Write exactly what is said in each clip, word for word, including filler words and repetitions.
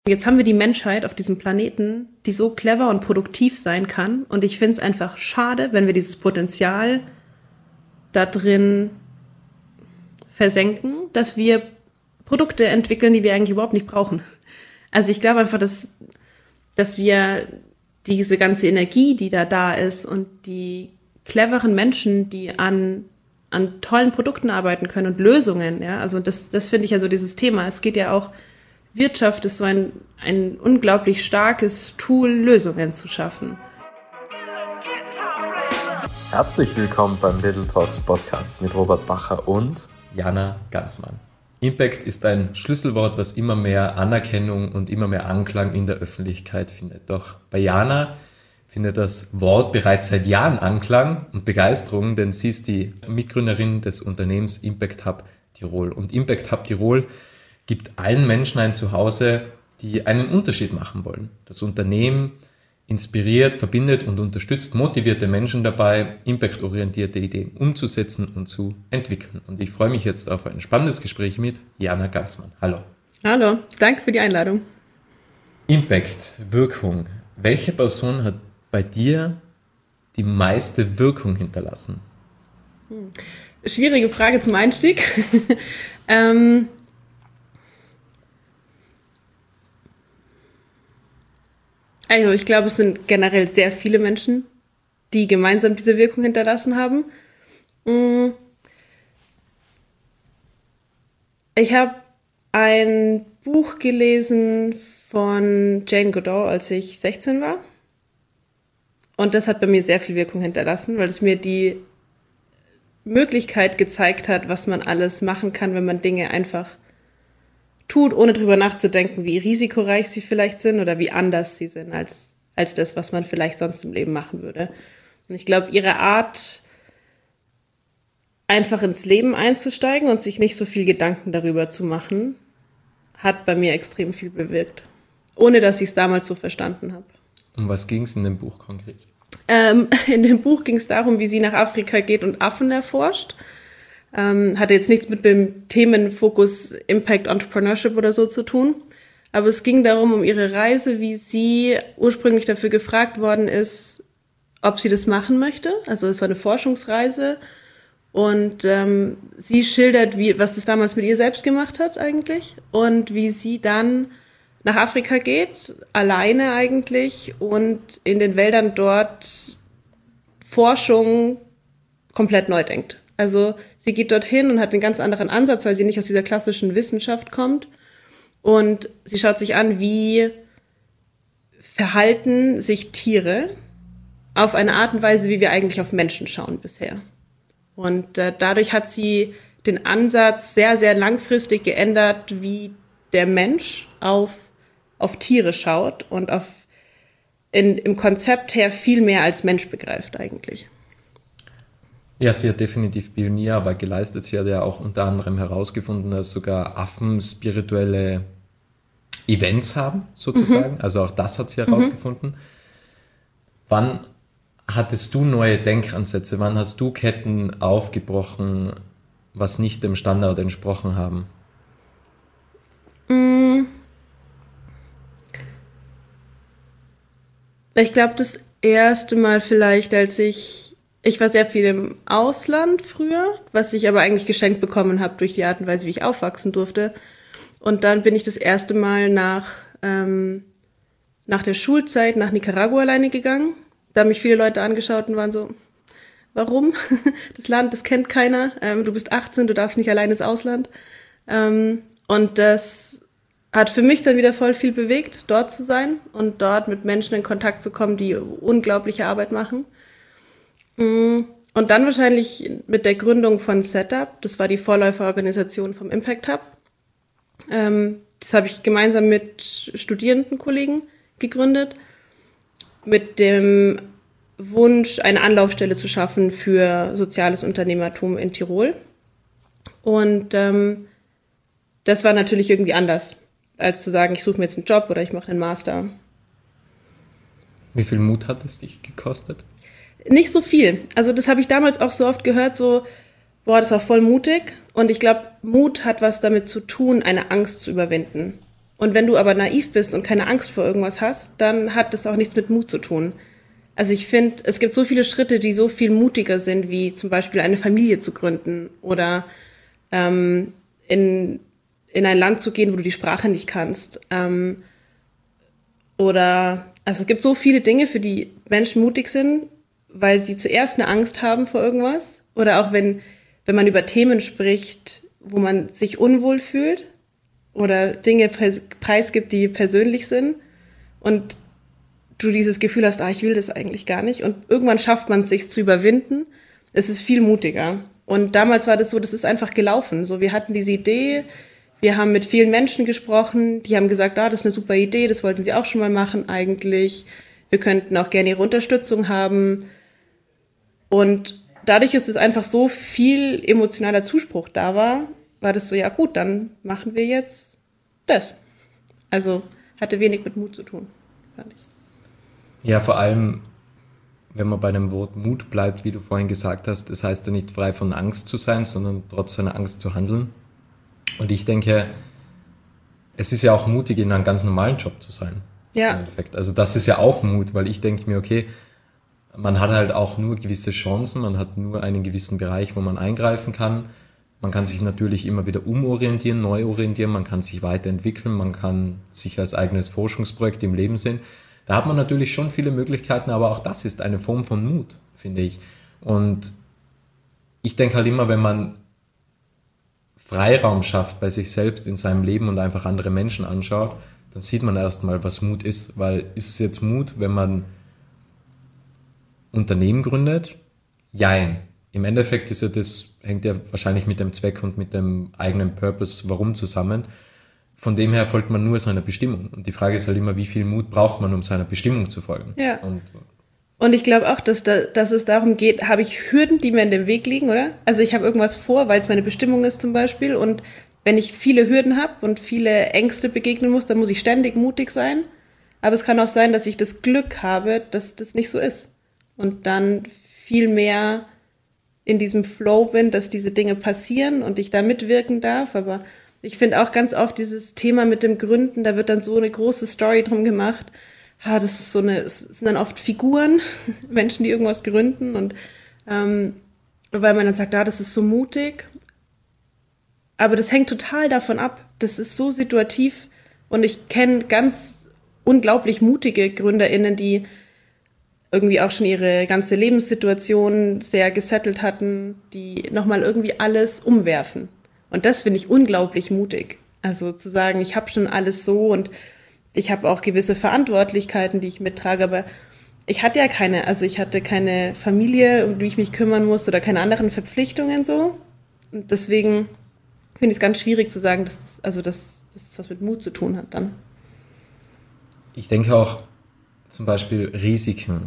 Jetzt haben wir die Menschheit auf diesem Planeten, die so clever und produktiv sein kann. Und ich finde es einfach schade, wenn wir dieses Potenzial da drin versenken, dass wir Produkte entwickeln, die wir eigentlich überhaupt nicht brauchen. Also ich glaube einfach, dass, dass wir diese ganze Energie, die da da ist und die cleveren Menschen, die an, an tollen Produkten arbeiten können und Lösungen, ja, also das, das finde ich ja so dieses Thema. Es geht ja auch, Wirtschaft ist so ein, ein unglaublich starkes Tool, Lösungen zu schaffen. Herzlich willkommen beim Little Talks Podcast mit Robert Bacher und Jana Ganzmann. Impact ist ein Schlüsselwort, was immer mehr Anerkennung und immer mehr Anklang in der Öffentlichkeit findet. Doch bei Jana findet das Wort bereits seit Jahren Anklang und Begeisterung, denn sie ist die Mitgründerin des Unternehmens Impact Hub Tirol. Und Impact Hub Tirol gibt allen Menschen ein Zuhause, die einen Unterschied machen wollen. Das Unternehmen inspiriert, verbindet und unterstützt motivierte Menschen dabei, impactorientierte Ideen umzusetzen und zu entwickeln. Und ich freue mich jetzt auf ein spannendes Gespräch mit Jana Ganzmann. Hallo. Hallo, danke für die Einladung. Impact, Wirkung. Welche Person hat bei dir die meiste Wirkung hinterlassen? Hm. Schwierige Frage zum Einstieg. ähm... Also ich glaube, es sind generell sehr viele Menschen, die gemeinsam diese Wirkung hinterlassen haben. Ich habe ein Buch gelesen von Jane Goodall, als ich sechzehn war. Und das hat bei mir sehr viel Wirkung hinterlassen, weil es mir die Möglichkeit gezeigt hat, was man alles machen kann, wenn man Dinge einfach tut, ohne drüber nachzudenken, wie risikoreich sie vielleicht sind oder wie anders sie sind als, als das, was man vielleicht sonst im Leben machen würde. Und ich glaube, ihre Art, einfach ins Leben einzusteigen und sich nicht so viel Gedanken darüber zu machen, hat bei mir extrem viel bewirkt. Ohne, dass ich es damals so verstanden habe. Um was ging es in dem Buch konkret? Ähm, in dem Buch ging es darum, wie sie nach Afrika geht und Affen erforscht. Ähm, hatte jetzt nichts mit dem Themenfokus Impact Entrepreneurship oder so zu tun. Aber es ging darum, um ihre Reise, wie sie ursprünglich dafür gefragt worden ist, ob sie das machen möchte. Also es war eine Forschungsreise. Und ähm, sie schildert, wie, was das damals mit ihr selbst gemacht hat eigentlich. Und wie sie dann nach Afrika geht, alleine eigentlich. Und in den Wäldern dort Forschung komplett neu denkt. Also sie geht dorthin und hat einen ganz anderen Ansatz, weil sie nicht aus dieser klassischen Wissenschaft kommt. Und sie schaut sich an, wie verhalten sich Tiere auf eine Art und Weise, wie wir eigentlich auf Menschen schauen bisher. Und äh, dadurch hat sie den Ansatz sehr, sehr langfristig geändert, wie der Mensch auf, auf Tiere schaut und auf in, im Konzept her viel mehr als Mensch begreift eigentlich. Ja, sie hat definitiv Pionierarbeit geleistet. Sie hat ja auch unter anderem herausgefunden, dass sogar Affen spirituelle Events haben, sozusagen. Mhm. Also auch das hat sie herausgefunden. Mhm. Wann hattest du neue Denkansätze? Wann hast du Ketten aufgebrochen, was nicht dem Standard entsprochen haben? Ich glaube, das erste Mal vielleicht, als ich Ich war sehr viel im Ausland früher, was ich aber eigentlich geschenkt bekommen habe durch die Art und Weise, wie ich aufwachsen durfte. Und dann bin ich das erste Mal nach, ähm, nach der Schulzeit nach Nicaragua alleine gegangen. Da haben mich viele Leute angeschaut und waren so, warum? Das Land, das kennt keiner. Ähm, du bist achtzehn, du darfst nicht allein ins Ausland. Ähm, und das hat für mich dann wieder voll viel bewegt, dort zu sein und dort mit Menschen in Kontakt zu kommen, die unglaubliche Arbeit machen. Und dann wahrscheinlich mit der Gründung von Setup, das war die Vorläuferorganisation vom Impact Hub. Ähm, das habe ich gemeinsam mit Studierendenkollegen gegründet, mit dem Wunsch, eine Anlaufstelle zu schaffen für soziales Unternehmertum in Tirol. Und ähm, das war natürlich irgendwie anders, als zu sagen, ich suche mir jetzt einen Job oder ich mache einen Master. Wie viel Mut hat es dich gekostet? Nicht so viel. Also das habe ich damals auch so oft gehört, so, boah, das war voll mutig. Und ich glaube, Mut hat was damit zu tun, eine Angst zu überwinden. Und wenn du aber naiv bist und keine Angst vor irgendwas hast, dann hat das auch nichts mit Mut zu tun. Also ich finde, es gibt so viele Schritte, die so viel mutiger sind, wie zum Beispiel eine Familie zu gründen oder ähm, in, in ein Land zu gehen, wo du die Sprache nicht kannst. Ähm, oder, also es gibt so viele Dinge, für die Menschen mutig sind, weil sie zuerst eine Angst haben vor irgendwas. Oder auch wenn, wenn man über Themen spricht, wo man sich unwohl fühlt oder Dinge preisgibt, die persönlich sind und du dieses Gefühl hast, ah, ich will das eigentlich gar nicht. Und irgendwann schafft man es, sich zu überwinden. Es ist viel mutiger. Und damals war das so, das ist einfach gelaufen. So, wir hatten diese Idee, wir haben mit vielen Menschen gesprochen, die haben gesagt, ah, das ist eine super Idee, das wollten sie auch schon mal machen eigentlich. Wir könnten auch gerne ihre Unterstützung haben. Und dadurch ist es einfach so viel emotionaler Zuspruch da war, war das so, ja gut, dann machen wir jetzt das. Also hatte wenig mit Mut zu tun, fand ich. Ja, vor allem, wenn man bei dem Wort Mut bleibt, wie du vorhin gesagt hast, das heißt ja nicht frei von Angst zu sein, sondern trotz seiner Angst zu handeln. Und ich denke, es ist ja auch mutig, in einem ganz normalen Job zu sein. Ja. Im Endeffekt. Also das ist ja auch Mut, weil ich denke mir, okay, man hat halt auch nur gewisse Chancen, man hat nur einen gewissen Bereich, wo man eingreifen kann. Man kann sich natürlich immer wieder umorientieren, neu orientieren, man kann sich weiterentwickeln, man kann sich als eigenes Forschungsprojekt im Leben sehen. Da hat man natürlich schon viele Möglichkeiten, aber auch das ist eine Form von Mut, finde ich. Und ich denke halt immer, wenn man Freiraum schafft bei sich selbst in seinem Leben und einfach andere Menschen anschaut, dann sieht man erstmal, was Mut ist. Weil ist es jetzt Mut, wenn man Unternehmen gründet? Jein. Im Endeffekt ist ja das, hängt ja wahrscheinlich mit dem Zweck und mit dem eigenen Purpose, warum zusammen. Von dem her folgt man nur seiner Bestimmung. Und die Frage ist halt immer, wie viel Mut braucht man, um seiner Bestimmung zu folgen? Ja. Und, und ich glaube auch, dass, da, dass es darum geht, habe ich Hürden, die mir in dem Weg liegen, oder? Also ich habe irgendwas vor, weil es meine Bestimmung ist zum Beispiel. Und wenn ich viele Hürden habe und viele Ängste begegnen muss, dann muss ich ständig mutig sein. Aber es kann auch sein, dass ich das Glück habe, dass das nicht so ist. Und dann viel mehr in diesem Flow bin, dass diese Dinge passieren und ich da mitwirken darf. Aber ich finde auch ganz oft dieses Thema mit dem Gründen, da wird dann so eine große Story drum gemacht. Ha, das ist so eine, es sind dann oft Figuren, Menschen, die irgendwas gründen und ähm, weil man dann sagt, ah, das ist so mutig. Aber das hängt total davon ab. Das ist so situativ und ich kenne ganz unglaublich mutige GründerInnen, die irgendwie auch schon ihre ganze Lebenssituation sehr gesettelt hatten, die nochmal irgendwie alles umwerfen. Und das finde ich unglaublich mutig. Also zu sagen, ich habe schon alles so und ich habe auch gewisse Verantwortlichkeiten, die ich mittrage, aber ich hatte ja keine, also ich hatte keine Familie, um die ich mich kümmern muss oder keine anderen Verpflichtungen so. Und deswegen finde ich es ganz schwierig zu sagen, dass das, also dass das was mit Mut zu tun hat dann. Ich denke auch zum Beispiel Risiken.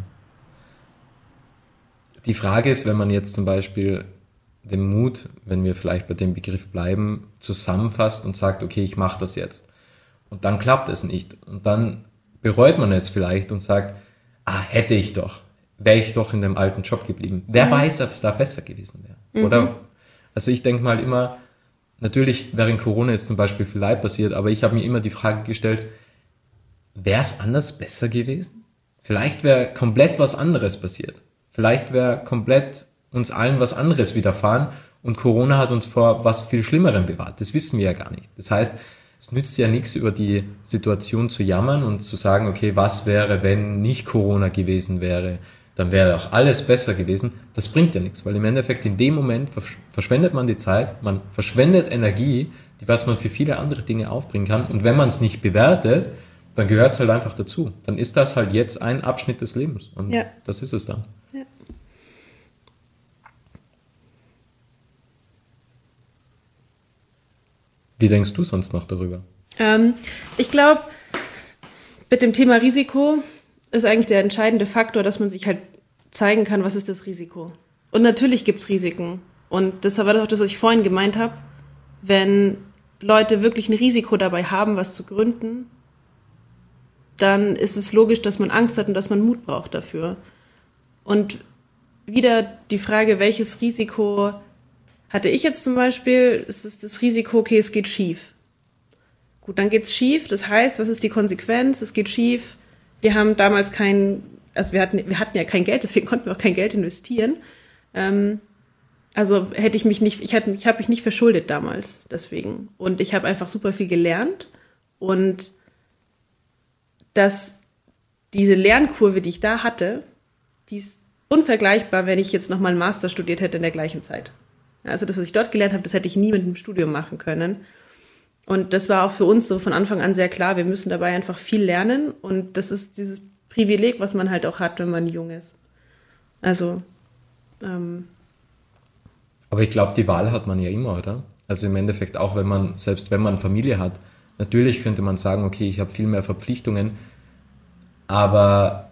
Die Frage ist, wenn man jetzt zum Beispiel den Mut, wenn wir vielleicht bei dem Begriff bleiben, zusammenfasst und sagt, okay, ich mache das jetzt. Und dann klappt es nicht. Und dann bereut man es vielleicht und sagt, ah, hätte ich doch, wäre ich doch in dem alten Job geblieben. Wer mhm. weiß, ob es da besser gewesen wäre. Mhm. Oder? Also ich denke mal immer, natürlich während Corona ist zum Beispiel viel Leid passiert, aber ich habe mir immer die Frage gestellt, wäre es anders besser gewesen? Vielleicht wäre komplett was anderes passiert. Vielleicht wäre komplett uns allen was anderes widerfahren und Corona hat uns vor was viel Schlimmerem bewahrt. Das wissen wir ja gar nicht. Das heißt, es nützt ja nichts, über die Situation zu jammern und zu sagen, okay, was wäre, wenn nicht Corona gewesen wäre, dann wäre auch alles besser gewesen. Das bringt ja nichts, weil im Endeffekt in dem Moment verschwendet man die Zeit, man verschwendet Energie, die was man für viele andere Dinge aufbringen kann. Und wenn man es nicht bewertet, dann gehört es halt einfach dazu. Dann ist das halt jetzt ein Abschnitt des Lebens. Und ja. das ist es dann. Ja. Wie denkst du sonst noch darüber? Ähm, ich glaube, mit dem Thema Risiko ist eigentlich der entscheidende Faktor, dass man sich halt zeigen kann, was ist das Risiko. Und natürlich gibt es Risiken. Und das war auch das, was ich vorhin gemeint habe. Wenn Leute wirklich ein Risiko dabei haben, was zu gründen, dann ist es logisch, dass man Angst hat und dass man Mut braucht dafür. Und wieder die Frage, welches Risiko hatte ich jetzt zum Beispiel? Es ist das Risiko, okay, es geht schief. gut, dann geht's schief. Das heißt, was ist die Konsequenz? Es geht schief. Wir haben damals kein, also wir hatten, wir hatten ja kein Geld, deswegen konnten wir auch kein Geld investieren. Ähm, also hätte ich mich nicht, ich hatte, ich habe mich nicht verschuldet damals, deswegen. Und ich habe einfach super viel gelernt und dass diese Lernkurve, die ich da hatte, die ist unvergleichbar, wenn ich jetzt nochmal einen Master studiert hätte in der gleichen Zeit. Also das, was ich dort gelernt habe, das hätte ich nie mit einem Studium machen können. Und das war auch für uns so von Anfang an sehr klar, wir müssen dabei einfach viel lernen. Und das ist dieses Privileg, was man halt auch hat, wenn man jung ist. Also, ähm, Aber ich glaube, die Wahl hat man ja immer, oder? Also im Endeffekt auch, wenn man, selbst wenn man Familie hat, natürlich könnte man sagen, okay, ich habe viel mehr Verpflichtungen, aber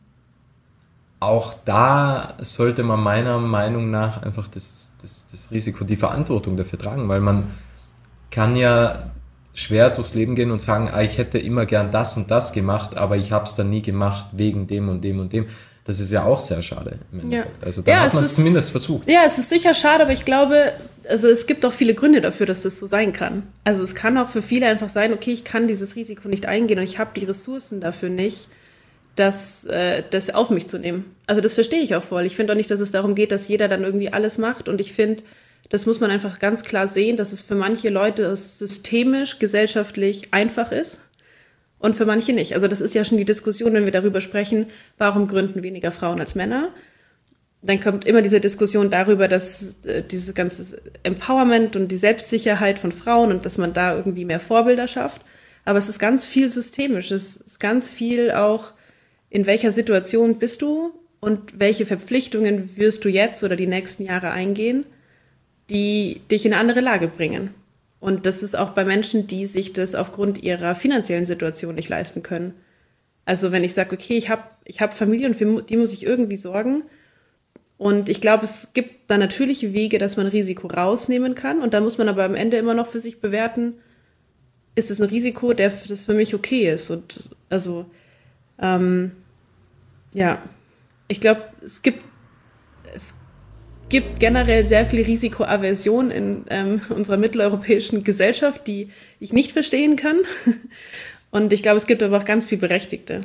auch da sollte man meiner Meinung nach einfach das, das, das Risiko, die Verantwortung dafür tragen, weil man kann ja schwer durchs Leben gehen und sagen, ah, ich hätte immer gern das und das gemacht, aber ich habe es dann nie gemacht wegen dem und dem und dem. Das ist ja auch sehr schade im Endeffekt. Ja. Also da ja, hat man es ist, zumindest versucht. Ja, es ist sicher schade, aber ich glaube, also es gibt auch viele Gründe dafür, dass das so sein kann. Also es kann auch für viele einfach sein, okay, ich kann dieses Risiko nicht eingehen und ich habe die Ressourcen dafür nicht, das, äh, das auf mich zu nehmen. Also das verstehe ich auch voll. Ich finde auch nicht, dass es darum geht, dass jeder dann irgendwie alles macht. Und ich finde, das muss man einfach ganz klar sehen, dass es für manche Leute systemisch, gesellschaftlich einfach ist und für manche nicht. Also das ist ja schon die Diskussion, wenn wir darüber sprechen, warum gründen weniger Frauen als Männer? Dann kommt immer diese Diskussion darüber, dass äh, dieses ganze Empowerment und die Selbstsicherheit von Frauen und dass man da irgendwie mehr Vorbilder schafft. Aber es ist ganz viel systemisch. Es ist ganz viel auch, in welcher Situation bist du und welche Verpflichtungen wirst du jetzt oder die nächsten Jahre eingehen, die dich in eine andere Lage bringen. Und das ist auch bei Menschen, die sich das aufgrund ihrer finanziellen Situation nicht leisten können. Also wenn ich sage, okay, ich habe ich hab Familie und für die muss ich irgendwie sorgen. Und ich glaube, es gibt da natürliche Wege, dass man Risiko rausnehmen kann. Und da muss man aber am Ende immer noch für sich bewerten, ist es ein Risiko, der, das für mich okay ist. Und also ähm, ja, ich glaube, es gibt, es gibt generell sehr viel Risikoaversion in ähm, unserer mitteleuropäischen Gesellschaft, die ich nicht verstehen kann. Und ich glaube, es gibt aber auch ganz viel Berechtigte.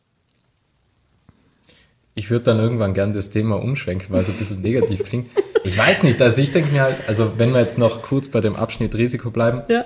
Ich würde dann irgendwann gern das Thema umschwenken, weil es ein bisschen negativ klingt. Ich weiß nicht, also ich denke mir halt, also wenn wir jetzt noch kurz bei dem Abschnitt Risiko bleiben, ja.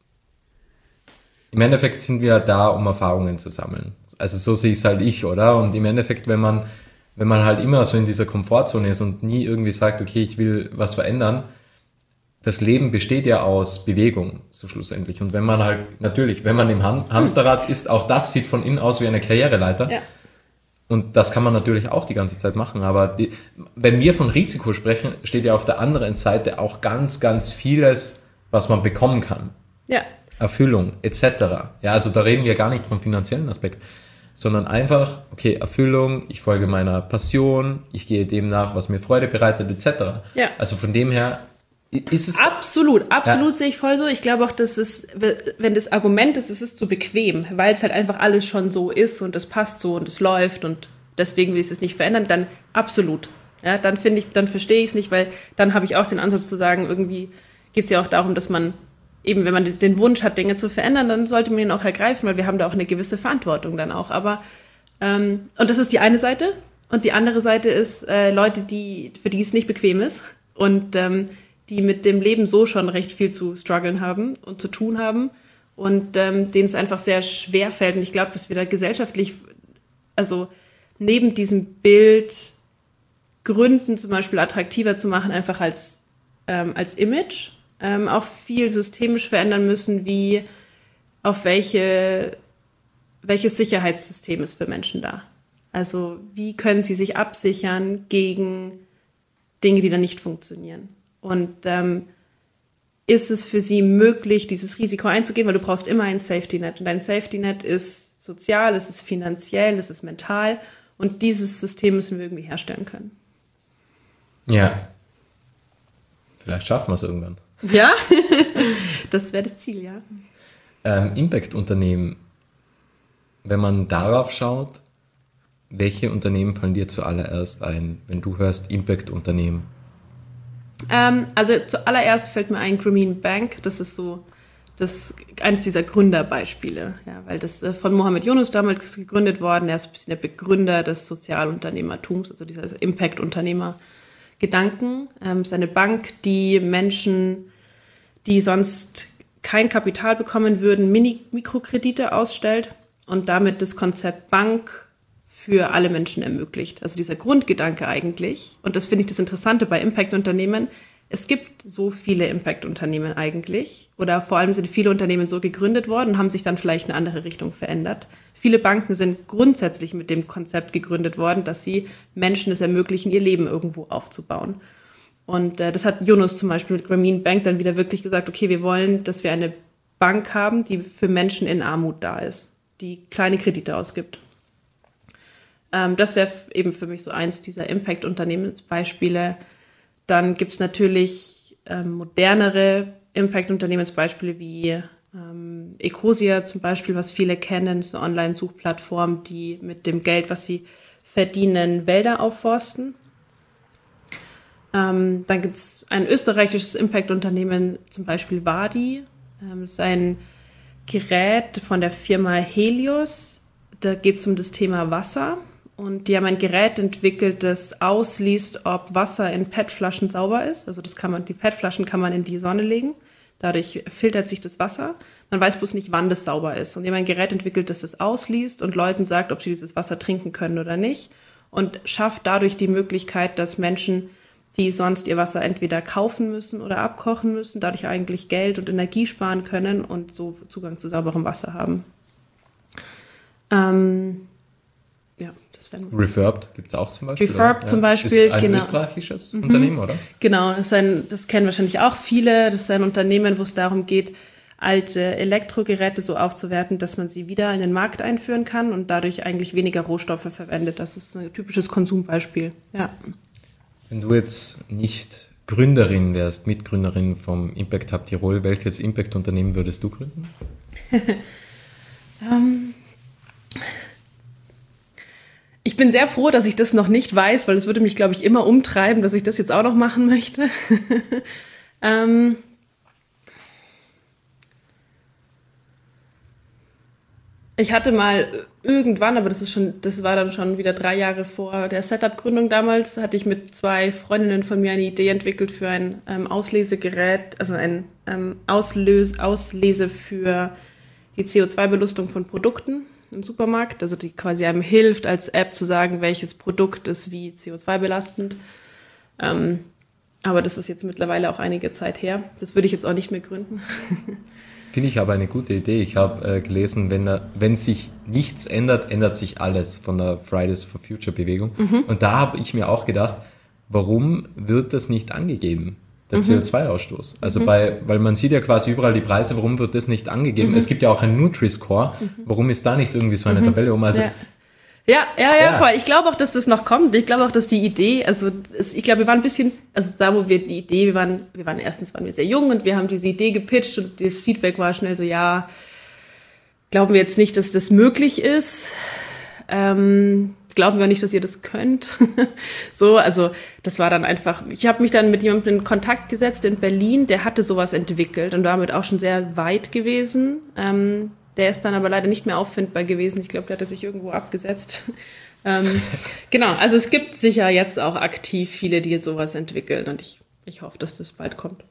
Im Endeffekt sind wir da, um Erfahrungen zu sammeln. Also so sehe ich es halt ich, oder? Und im Endeffekt, wenn man, wenn man halt immer so in dieser Komfortzone ist und nie irgendwie sagt, okay, ich will was verändern, das Leben besteht ja aus Bewegung, so schlussendlich. Und wenn man halt, natürlich, wenn man im Ham- Hamsterrad ist, auch das sieht von innen aus wie eine Karriereleiter. Ja. Und das kann man natürlich auch die ganze Zeit machen. Aber die, wenn wir von Risiko sprechen, steht ja auf der anderen Seite auch ganz, ganz vieles, was man bekommen kann. Ja. Erfüllung et cetera. Ja, also da reden wir gar nicht vom finanziellen Aspekt, sondern einfach, okay, Erfüllung, ich folge meiner Passion, ich gehe dem nach, was mir Freude bereitet et cetera. Ja. Also von dem her ist es... Absolut, absolut ja. sehe ich voll so. Ich glaube auch, dass es, wenn das Argument ist, es ist zu bequem, weil es halt einfach alles schon so ist und es passt so und es läuft und deswegen will ich es nicht verändern, dann absolut. Ja, dann finde ich, dann verstehe ich es nicht, weil dann habe ich auch den Ansatz zu sagen, irgendwie geht es ja auch darum, dass man eben, wenn man den Wunsch hat, Dinge zu verändern, dann sollte man ihn auch ergreifen, weil wir haben da auch eine gewisse Verantwortung dann auch. Aber ähm, und das ist die eine Seite. Und die andere Seite ist äh, Leute, die für die es nicht bequem ist und ähm, die mit dem Leben so schon recht viel zu strugglen haben und zu tun haben und ähm, denen es einfach sehr schwer fällt. Und ich glaube, dass wir da gesellschaftlich, also neben diesem Bild Gründen zum Beispiel attraktiver zu machen, einfach als, ähm, als Image, Ähm, auch viel systemisch verändern müssen, wie auf welche, welches Sicherheitssystem ist für Menschen da. Also wie können sie sich absichern gegen Dinge, die dann nicht funktionieren. Und ähm, ist es für sie möglich, dieses Risiko einzugehen, weil du brauchst immer ein Safety Net. Und dein Safety Net ist sozial, es ist finanziell, es ist mental. Und dieses System müssen wir irgendwie herstellen können. Ja. Vielleicht schaffen wir es irgendwann. Ja, das wäre das Ziel, ja. Ähm, Impact-Unternehmen, wenn man darauf schaut, welche Unternehmen fallen dir zuallererst ein, wenn du hörst Impact-Unternehmen? Ähm, also zuallererst fällt mir ein Grameen Bank, das ist so das eines dieser Gründerbeispiele, ja, weil das äh, von Mohammed Yunus damals gegründet worden, er ist ein bisschen der Begründer des Sozialunternehmertums, also dieser Impact-Unternehmer-Gedanken. Ähm, es ist eine Bank, die Menschen, die sonst kein Kapital bekommen würden, Mini- Mikrokredite ausstellt und damit das Konzept Bank für alle Menschen ermöglicht. Also dieser Grundgedanke eigentlich, und das finde ich das Interessante bei Impact-Unternehmen, es gibt so viele Impact-Unternehmen eigentlich, oder vor allem sind viele Unternehmen so gegründet worden und haben sich dann vielleicht in eine andere Richtung verändert. Viele Banken sind grundsätzlich mit dem Konzept gegründet worden, dass sie Menschen es ermöglichen, ihr Leben irgendwo aufzubauen. Und äh, das hat Yunus zum Beispiel mit Grameen Bank dann wieder wirklich gesagt, okay, wir wollen, dass wir eine Bank haben, die für Menschen in Armut da ist, die kleine Kredite ausgibt. Ähm, das wäre eben für mich so eins dieser Impact-Unternehmensbeispiele. Dann gibt es natürlich ähm, modernere Impact-Unternehmensbeispiele wie ähm, Ecosia zum Beispiel, was viele kennen, ist eine Online-Suchplattform, die mit dem Geld, was sie verdienen, Wälder aufforsten. Ähm, dann gibt es ein österreichisches Impact-Unternehmen, zum Beispiel Wadi. Ähm, das ist ein Gerät von der Firma Helios. Da geht es um das Thema Wasser. Und die haben ein Gerät entwickelt, das ausliest, ob Wasser in P E T-Flaschen sauber ist. Also das kann man, die P E T-Flaschen kann man in die Sonne legen. Dadurch filtert sich das Wasser. Man weiß bloß nicht, wann das sauber ist. Und die haben ein Gerät entwickelt, das das ausliest und Leuten sagt, ob sie dieses Wasser trinken können oder nicht. Und schafft dadurch die Möglichkeit, dass Menschen, die sonst ihr Wasser entweder kaufen müssen oder abkochen müssen, dadurch eigentlich Geld und Energie sparen können und so Zugang zu sauberem Wasser haben. Ähm, ja, das wäre Refurbed gibt es auch zum Beispiel. Refurbed oder? zum Beispiel, ist ein genau. österreichisches Mhm. Unternehmen, oder? Genau, ist ein, das kennen wahrscheinlich auch viele. Das ist ein Unternehmen, wo es darum geht, alte Elektrogeräte so aufzuwerten, dass man sie wieder in den Markt einführen kann und dadurch eigentlich weniger Rohstoffe verwendet. Das ist ein typisches Konsumbeispiel. Ja. Wenn du jetzt nicht Gründerin wärst, Mitgründerin vom Impact Hub Tirol, welches Impact-Unternehmen würdest du gründen? um, ich bin sehr froh, dass ich das noch nicht weiß, weil es würde mich, glaube ich, immer umtreiben, dass ich das jetzt auch noch machen möchte. ähm, Ich hatte mal irgendwann, aber das ist schon, das war dann schon wieder drei Jahre vor der Setup-Gründung damals, hatte ich mit zwei Freundinnen von mir eine Idee entwickelt für ein ähm, Auslesegerät, also ein ähm, Auslös, Auslese für die C O zwei Belastung von Produkten im Supermarkt, also die quasi einem hilft, als App zu sagen, welches Produkt ist wie C O zwei belastend. Ähm, aber das ist jetzt mittlerweile auch einige Zeit her. Das würde ich jetzt auch nicht mehr gründen. Finde ich aber eine gute Idee. Ich habe äh, gelesen, wenn, da, wenn sich nichts ändert, ändert sich alles von der Fridays for Future Bewegung. Mhm. Und da habe ich mir auch gedacht, warum wird das nicht angegeben, der mhm. C O zwei Ausstoß? Also mhm. bei, weil man sieht ja quasi überall die Preise, warum wird das nicht angegeben? Mhm. Es gibt ja auch einen Nutri-Score, mhm. warum ist da nicht irgendwie so eine mhm. Tabelle um? Also ja. Ja, ja, ja, voll. Ich glaube auch, dass das noch kommt. Ich glaube auch, dass die Idee, also es, ich glaube, wir waren ein bisschen, also da, wo wir die Idee, wir waren, wir waren erstens waren wir sehr jung und wir haben diese Idee gepitcht und das Feedback war schnell so, ja, glauben wir jetzt nicht, dass das möglich ist. Ähm, glauben wir nicht, dass ihr das könnt. So, also das war dann einfach, ich habe mich dann mit jemandem in Kontakt gesetzt in Berlin, der hatte sowas entwickelt und damit auch schon sehr weit gewesen. Ähm, Der ist dann aber leider nicht mehr auffindbar gewesen. Ich glaube, der hatte sich irgendwo abgesetzt. ähm, genau, also es gibt sicher jetzt auch aktiv viele, die sowas entwickeln und ich, ich hoffe, dass das bald kommt.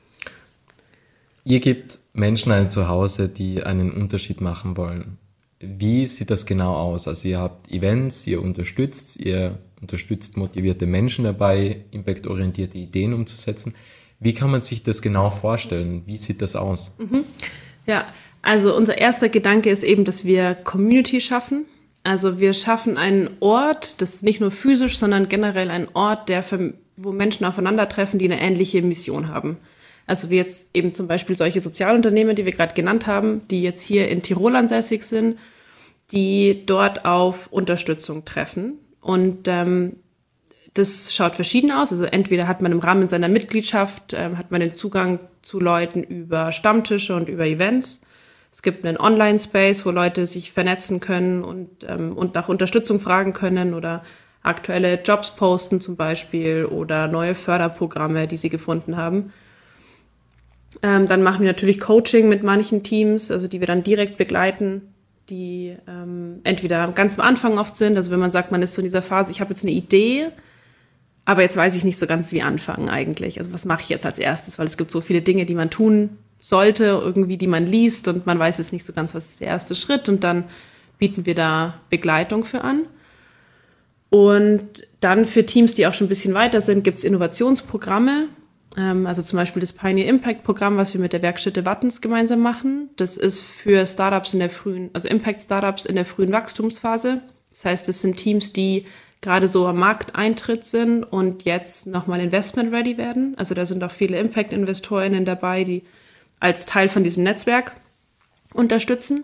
Ihr gebt Menschen ein Zuhause, die einen Unterschied machen wollen. Wie sieht das genau aus? Also ihr habt Events, ihr unterstützt, ihr unterstützt motivierte Menschen dabei, impactorientierte Ideen umzusetzen. Wie kann man sich das genau vorstellen? Wie sieht das aus? Mhm. Ja, also unser erster Gedanke ist eben, dass wir Community schaffen. Also wir schaffen einen Ort, das ist nicht nur physisch, sondern generell ein Ort, der für, wo Menschen aufeinandertreffen, die eine ähnliche Mission haben. Also wie jetzt eben zum Beispiel solche Sozialunternehmen, die wir gerade genannt haben, die jetzt hier in Tirol ansässig sind, die dort auf Unterstützung treffen. Und ähm, das schaut verschieden aus. Also entweder hat man im Rahmen seiner Mitgliedschaft, ähm, hat man den Zugang zu Leuten über Stammtische und über Events. Es gibt einen Online-Space, wo Leute sich vernetzen können und, ähm, und nach Unterstützung fragen können oder aktuelle Jobs posten zum Beispiel oder neue Förderprogramme, die sie gefunden haben. Ähm, dann machen wir natürlich Coaching mit manchen Teams, also die wir dann direkt begleiten, die ähm, entweder ganz am Anfang oft sind, also wenn man sagt, man ist so in dieser Phase, ich habe jetzt eine Idee, aber jetzt weiß ich nicht so ganz, wie anfangen eigentlich. Also was mache ich jetzt als erstes, weil es gibt so viele Dinge, die man tun sollte, irgendwie, die man liest und man weiß jetzt nicht so ganz, was ist der erste Schritt, und dann bieten wir da Begleitung für an. Und dann für Teams, die auch schon ein bisschen weiter sind, gibt es Innovationsprogramme, ähm, also zum Beispiel das Pioneer Impact Programm, was wir mit der Werkstätte Wattens gemeinsam machen. Das ist für Startups in der frühen, also Impact Startups in der frühen Wachstumsphase. Das heißt, das sind Teams, die gerade so am Markteintritt sind und jetzt nochmal investment ready werden. Also da sind auch viele Impact-InvestorInnen dabei, die als Teil von diesem Netzwerk unterstützen.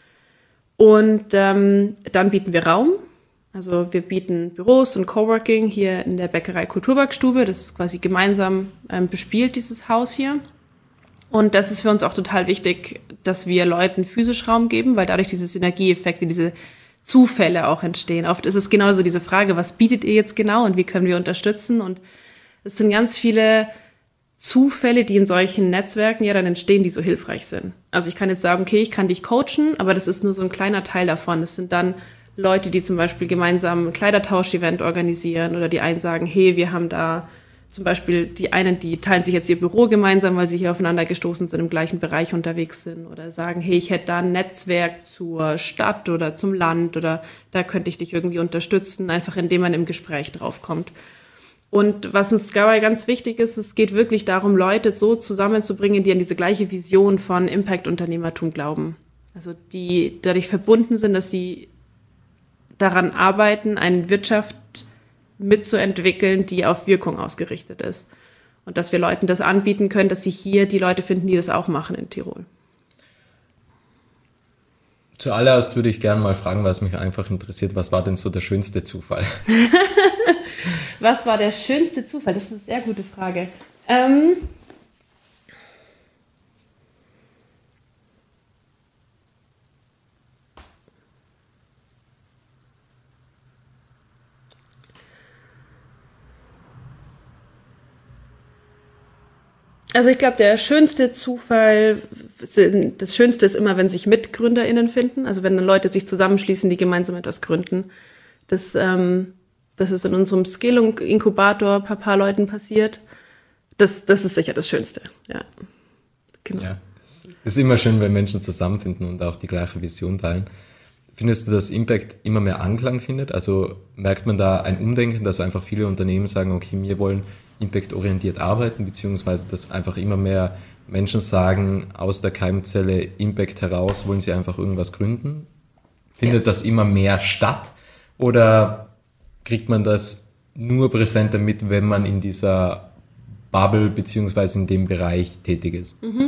Und ähm, dann bieten wir Raum. Also wir bieten Büros und Coworking hier in der Bäckerei Kulturwerkstube. Das ist quasi gemeinsam ähm, bespielt, dieses Haus hier. Und das ist für uns auch total wichtig, dass wir Leuten physisch Raum geben, weil dadurch diese Synergieeffekte, diese Zufälle auch entstehen. Oft ist es genauso diese Frage, was bietet ihr jetzt genau und wie können wir unterstützen? Und es sind ganz viele Zufälle, die in solchen Netzwerken ja dann entstehen, die so hilfreich sind. Also ich kann jetzt sagen, okay, ich kann dich coachen, aber das ist nur so ein kleiner Teil davon. Es sind dann Leute, die zum Beispiel gemeinsam ein Kleidertausch-Event organisieren oder die einen sagen, hey, wir haben da zum Beispiel die einen, die teilen sich jetzt ihr Büro gemeinsam, weil sie hier aufeinander gestoßen sind, im gleichen Bereich unterwegs sind, oder sagen, hey, ich hätte da ein Netzwerk zur Stadt oder zum Land oder da könnte ich dich irgendwie unterstützen, einfach indem man im Gespräch draufkommt. Und was uns dabei ganz wichtig ist, es geht wirklich darum, Leute so zusammenzubringen, die an diese gleiche Vision von Impact-Unternehmertum glauben. Also die dadurch verbunden sind, dass sie daran arbeiten, eine Wirtschaft mitzuentwickeln, die auf Wirkung ausgerichtet ist. Und dass wir Leuten das anbieten können, dass sie hier die Leute finden, die das auch machen in Tirol. Zuallererst würde ich gerne mal fragen, was mich einfach interessiert, was war denn so der schönste Zufall? Was war der schönste Zufall? Das ist eine sehr gute Frage. Ähm Also ich glaube, der schönste Zufall, das Schönste ist immer, wenn sich MitgründerInnen finden, also wenn dann Leute sich zusammenschließen, die gemeinsam etwas gründen. Das, ähm, das ist in unserem Scale-Inkubator bei ein paar Leuten passiert. Das, das ist sicher das Schönste, ja. Genau. Ja, es ist immer schön, wenn Menschen zusammenfinden und auch die gleiche Vision teilen. Findest du, dass Impact immer mehr Anklang findet? Also merkt man da ein Umdenken, dass einfach viele Unternehmen sagen, okay, wir wollen impactorientiert arbeiten, beziehungsweise dass einfach immer mehr Menschen sagen, aus der Keimzelle Impact heraus wollen sie einfach irgendwas gründen? Findet ja. das immer mehr statt? Oder kriegt man das nur präsenter mit, wenn man in dieser Bubble beziehungsweise in dem Bereich tätig ist? Mhm.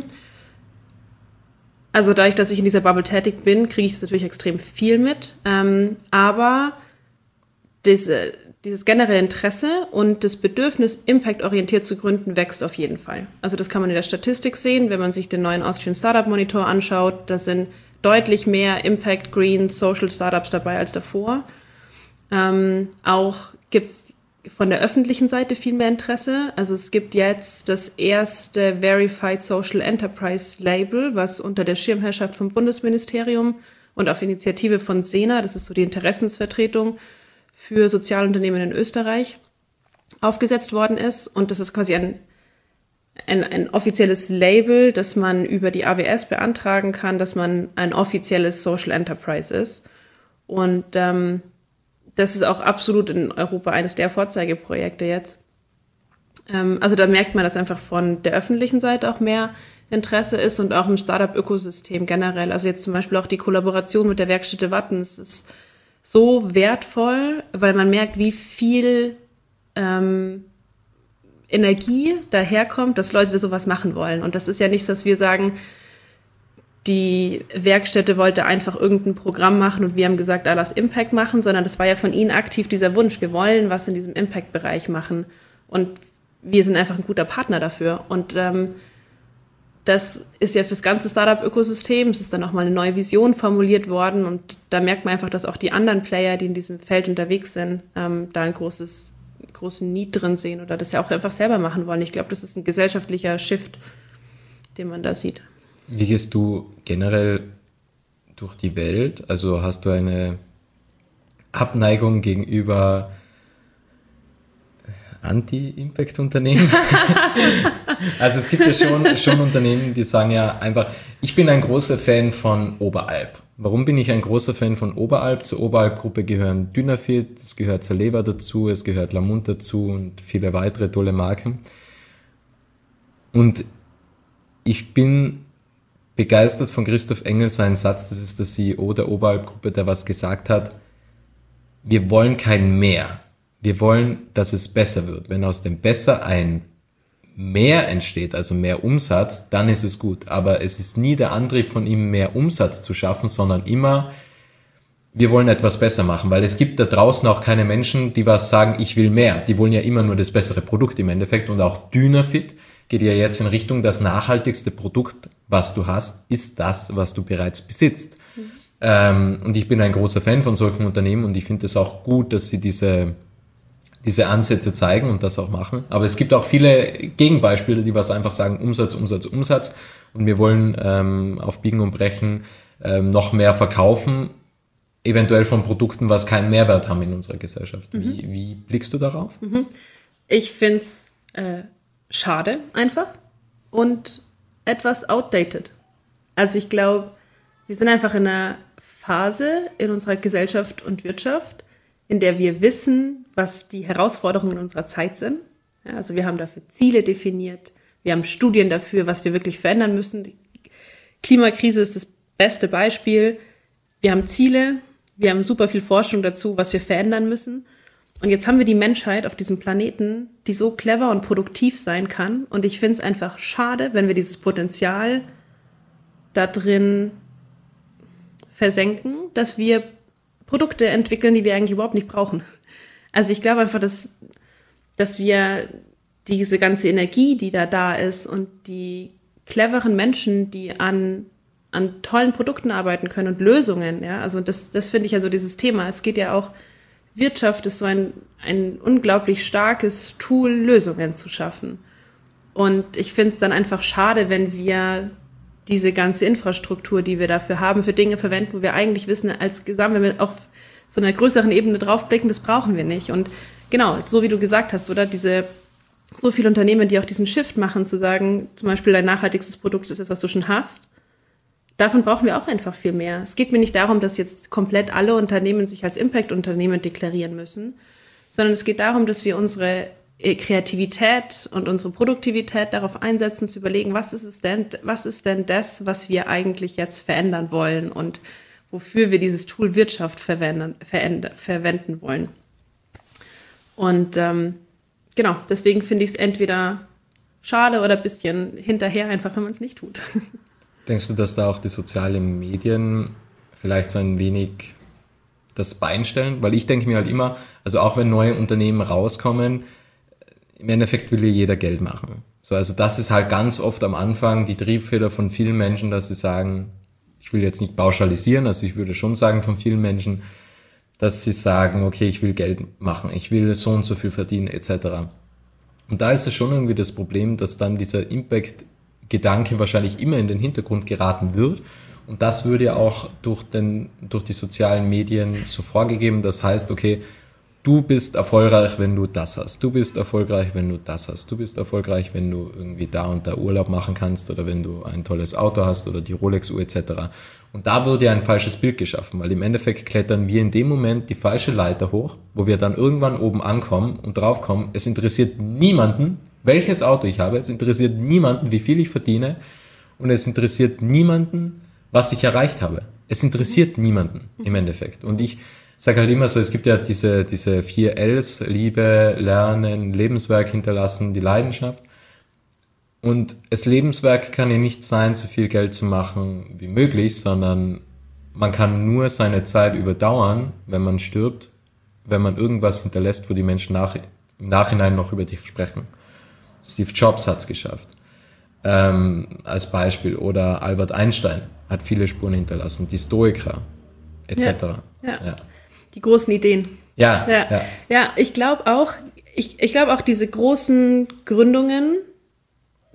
Also dadurch, dass ich in dieser Bubble tätig bin, kriege ich es natürlich extrem viel mit. Ähm, aber diese Dieses generelle Interesse und das Bedürfnis, impactorientiert zu gründen, wächst auf jeden Fall. Also das kann man in der Statistik sehen, wenn man sich den neuen Austrian Startup Monitor anschaut. Da sind deutlich mehr Impact, Green, Social Startups dabei als davor. Ähm, auch gibt es von der öffentlichen Seite viel mehr Interesse. Also es gibt jetzt das erste Verified Social Enterprise Label, was unter der Schirmherrschaft vom Bundesministerium und auf Initiative von SENA, das ist so die Interessensvertretung, für Sozialunternehmen in Österreich aufgesetzt worden ist. Und das ist quasi ein, ein, ein offizielles Label, das man über die A W S beantragen kann, dass man ein offizielles Social Enterprise ist. Und ähm, das ist auch absolut in Europa eines der Vorzeigeprojekte jetzt. Ähm, also da merkt man, dass einfach von der öffentlichen Seite auch mehr Interesse ist und auch im Startup-Ökosystem generell. Also jetzt zum Beispiel auch die Kollaboration mit der Werkstätte Wattens ist so wertvoll, weil man merkt, wie viel ähm, Energie daherkommt, dass Leute sowas machen wollen. Und das ist ja nichts, dass wir sagen, die Werkstätte wollte einfach irgendein Programm machen und wir haben gesagt, ah, lass Impact machen, sondern das war ja von ihnen aktiv dieser Wunsch, wir wollen was in diesem Impact-Bereich machen. Und wir sind einfach ein guter Partner dafür. Und ähm, das ist ja fürs ganze Startup-Ökosystem. Es ist dann auch mal eine neue Vision formuliert worden und da merkt man einfach, dass auch die anderen Player, die in diesem Feld unterwegs sind, ähm, da ein großes, großen Need drin sehen oder das ja auch einfach selber machen wollen. Ich glaube, das ist ein gesellschaftlicher Shift, den man da sieht. Wie gehst du generell durch die Welt? Also hast du eine Abneigung gegenüber Anti-Impact-Unternehmen? Also es gibt ja schon, schon Unternehmen, die sagen ja einfach, ich bin ein großer Fan von Oberalp. Warum bin ich ein großer Fan von Oberalp? Zur Oberalp-Gruppe gehören Dynafit, es gehört Saleva dazu, es gehört Lamont dazu und viele weitere tolle Marken. Und ich bin begeistert von Christoph Engel, sein Satz, das ist der C E O der Oberalp-Gruppe, der was gesagt hat, wir wollen kein Mehr. Wir wollen, dass es besser wird. Wenn aus dem Besser ein Mehr entsteht, also mehr Umsatz, dann ist es gut. Aber es ist nie der Antrieb von ihm, mehr Umsatz zu schaffen, sondern immer, wir wollen etwas besser machen. Weil es gibt da draußen auch keine Menschen, die was sagen, ich will mehr. Die wollen ja immer nur das bessere Produkt im Endeffekt. Und auch Dynafit geht ja jetzt in Richtung, das nachhaltigste Produkt, was du hast, ist das, was du bereits besitzt. Mhm. Ähm, und ich bin ein großer Fan von solchen Unternehmen und ich finde es auch gut, dass sie diese diese Ansätze zeigen und das auch machen. Aber es gibt auch viele Gegenbeispiele, die was einfach sagen, Umsatz, Umsatz, Umsatz. Und wir wollen ähm, auf Biegen und Brechen ähm, noch mehr verkaufen, eventuell von Produkten, was keinen Mehrwert haben in unserer Gesellschaft. Mhm. Wie, wie blickst du darauf? Mhm. Ich finde es äh, schade einfach und etwas outdated. Also ich glaube, wir sind einfach in einer Phase in unserer Gesellschaft und Wirtschaft, in der wir wissen, was die Herausforderungen unserer Zeit sind. Ja, also wir haben dafür Ziele definiert, wir haben Studien dafür, was wir wirklich verändern müssen. Die Klimakrise ist das beste Beispiel. Wir haben Ziele, wir haben super viel Forschung dazu, was wir verändern müssen. Und jetzt haben wir die Menschheit auf diesem Planeten, die so clever und produktiv sein kann. Und ich finde es einfach schade, wenn wir dieses Potenzial da drin versenken, dass wir Produkte entwickeln, die wir eigentlich überhaupt nicht brauchen. Also ich glaube einfach, dass, dass wir diese ganze Energie, die da da ist und die cleveren Menschen, die an, an tollen Produkten arbeiten können und Lösungen, ja, also das, das finde ich ja so dieses Thema. Es geht ja auch, Wirtschaft ist so ein, ein unglaublich starkes Tool, Lösungen zu schaffen. Und ich finde es dann einfach schade, wenn wir diese ganze Infrastruktur, die wir dafür haben, für Dinge verwenden, wo wir eigentlich wissen, als Gesamt, wenn wir auf so einer größeren Ebene draufblicken, das brauchen wir nicht. Und genau, so wie du gesagt hast, oder diese so viele Unternehmen, die auch diesen Shift machen, zu sagen, zum Beispiel dein nachhaltigstes Produkt ist das, was du schon hast, davon brauchen wir auch einfach viel mehr. Es geht mir nicht darum, dass jetzt komplett alle Unternehmen sich als Impact-Unternehmen deklarieren müssen, sondern es geht darum, dass wir unsere Kreativität und unsere Produktivität darauf einsetzen, zu überlegen, was ist es denn, was ist denn das, was wir eigentlich jetzt verändern wollen und wofür wir dieses Tool Wirtschaft verwenden, veränder, verwenden wollen. Und ähm, genau, deswegen finde ich es entweder schade oder ein bisschen hinterher, einfach wenn man es nicht tut. Denkst du, dass da auch die sozialen Medien vielleicht so ein wenig das Bein stellen? Weil ich denke mir halt immer, also auch wenn neue Unternehmen rauskommen, im Endeffekt will ja jeder Geld machen. So, also das ist halt ganz oft am Anfang die Triebfeder von vielen Menschen, dass sie sagen, ich will jetzt nicht pauschalisieren, also ich würde schon sagen von vielen Menschen, dass sie sagen, okay, ich will Geld machen, ich will so und so viel verdienen et cetera. Und da ist es schon irgendwie das Problem, dass dann dieser Impact-Gedanke wahrscheinlich immer in den Hintergrund geraten wird. Und das würde ja auch durch, den, durch die sozialen Medien so vorgegeben. Das heißt, okay, du bist erfolgreich, wenn du das hast. Du bist erfolgreich, wenn du das hast. Du bist erfolgreich, wenn du irgendwie da und da Urlaub machen kannst oder wenn du ein tolles Auto hast oder die Rolex-Uhr et cetera. Und da wurde ja ein falsches Bild geschaffen, weil im Endeffekt klettern wir in dem Moment die falsche Leiter hoch, wo wir dann irgendwann oben ankommen und draufkommen, es interessiert niemanden, welches Auto ich habe, es interessiert niemanden, wie viel ich verdiene und es interessiert niemanden, was ich erreicht habe. Es interessiert niemanden im Endeffekt. Und ich sage halt immer so, es gibt ja diese, diese vier Ls, Liebe, Lernen, Lebenswerk hinterlassen, die Leidenschaft. Und das Lebenswerk kann ja nicht sein, so viel Geld zu machen wie möglich, sondern man kann nur seine Zeit überdauern, wenn man stirbt, wenn man irgendwas hinterlässt, wo die Menschen nach, im Nachhinein noch über dich sprechen. Steve Jobs hat's geschafft, ähm, als Beispiel. Oder Albert Einstein hat viele Spuren hinterlassen, die Stoiker et cetera. Ja, ja. Ja. Die großen Ideen. Ja, ja. ja. Ja, ich glaube auch, ich, ich glaube auch diese großen Gründungen,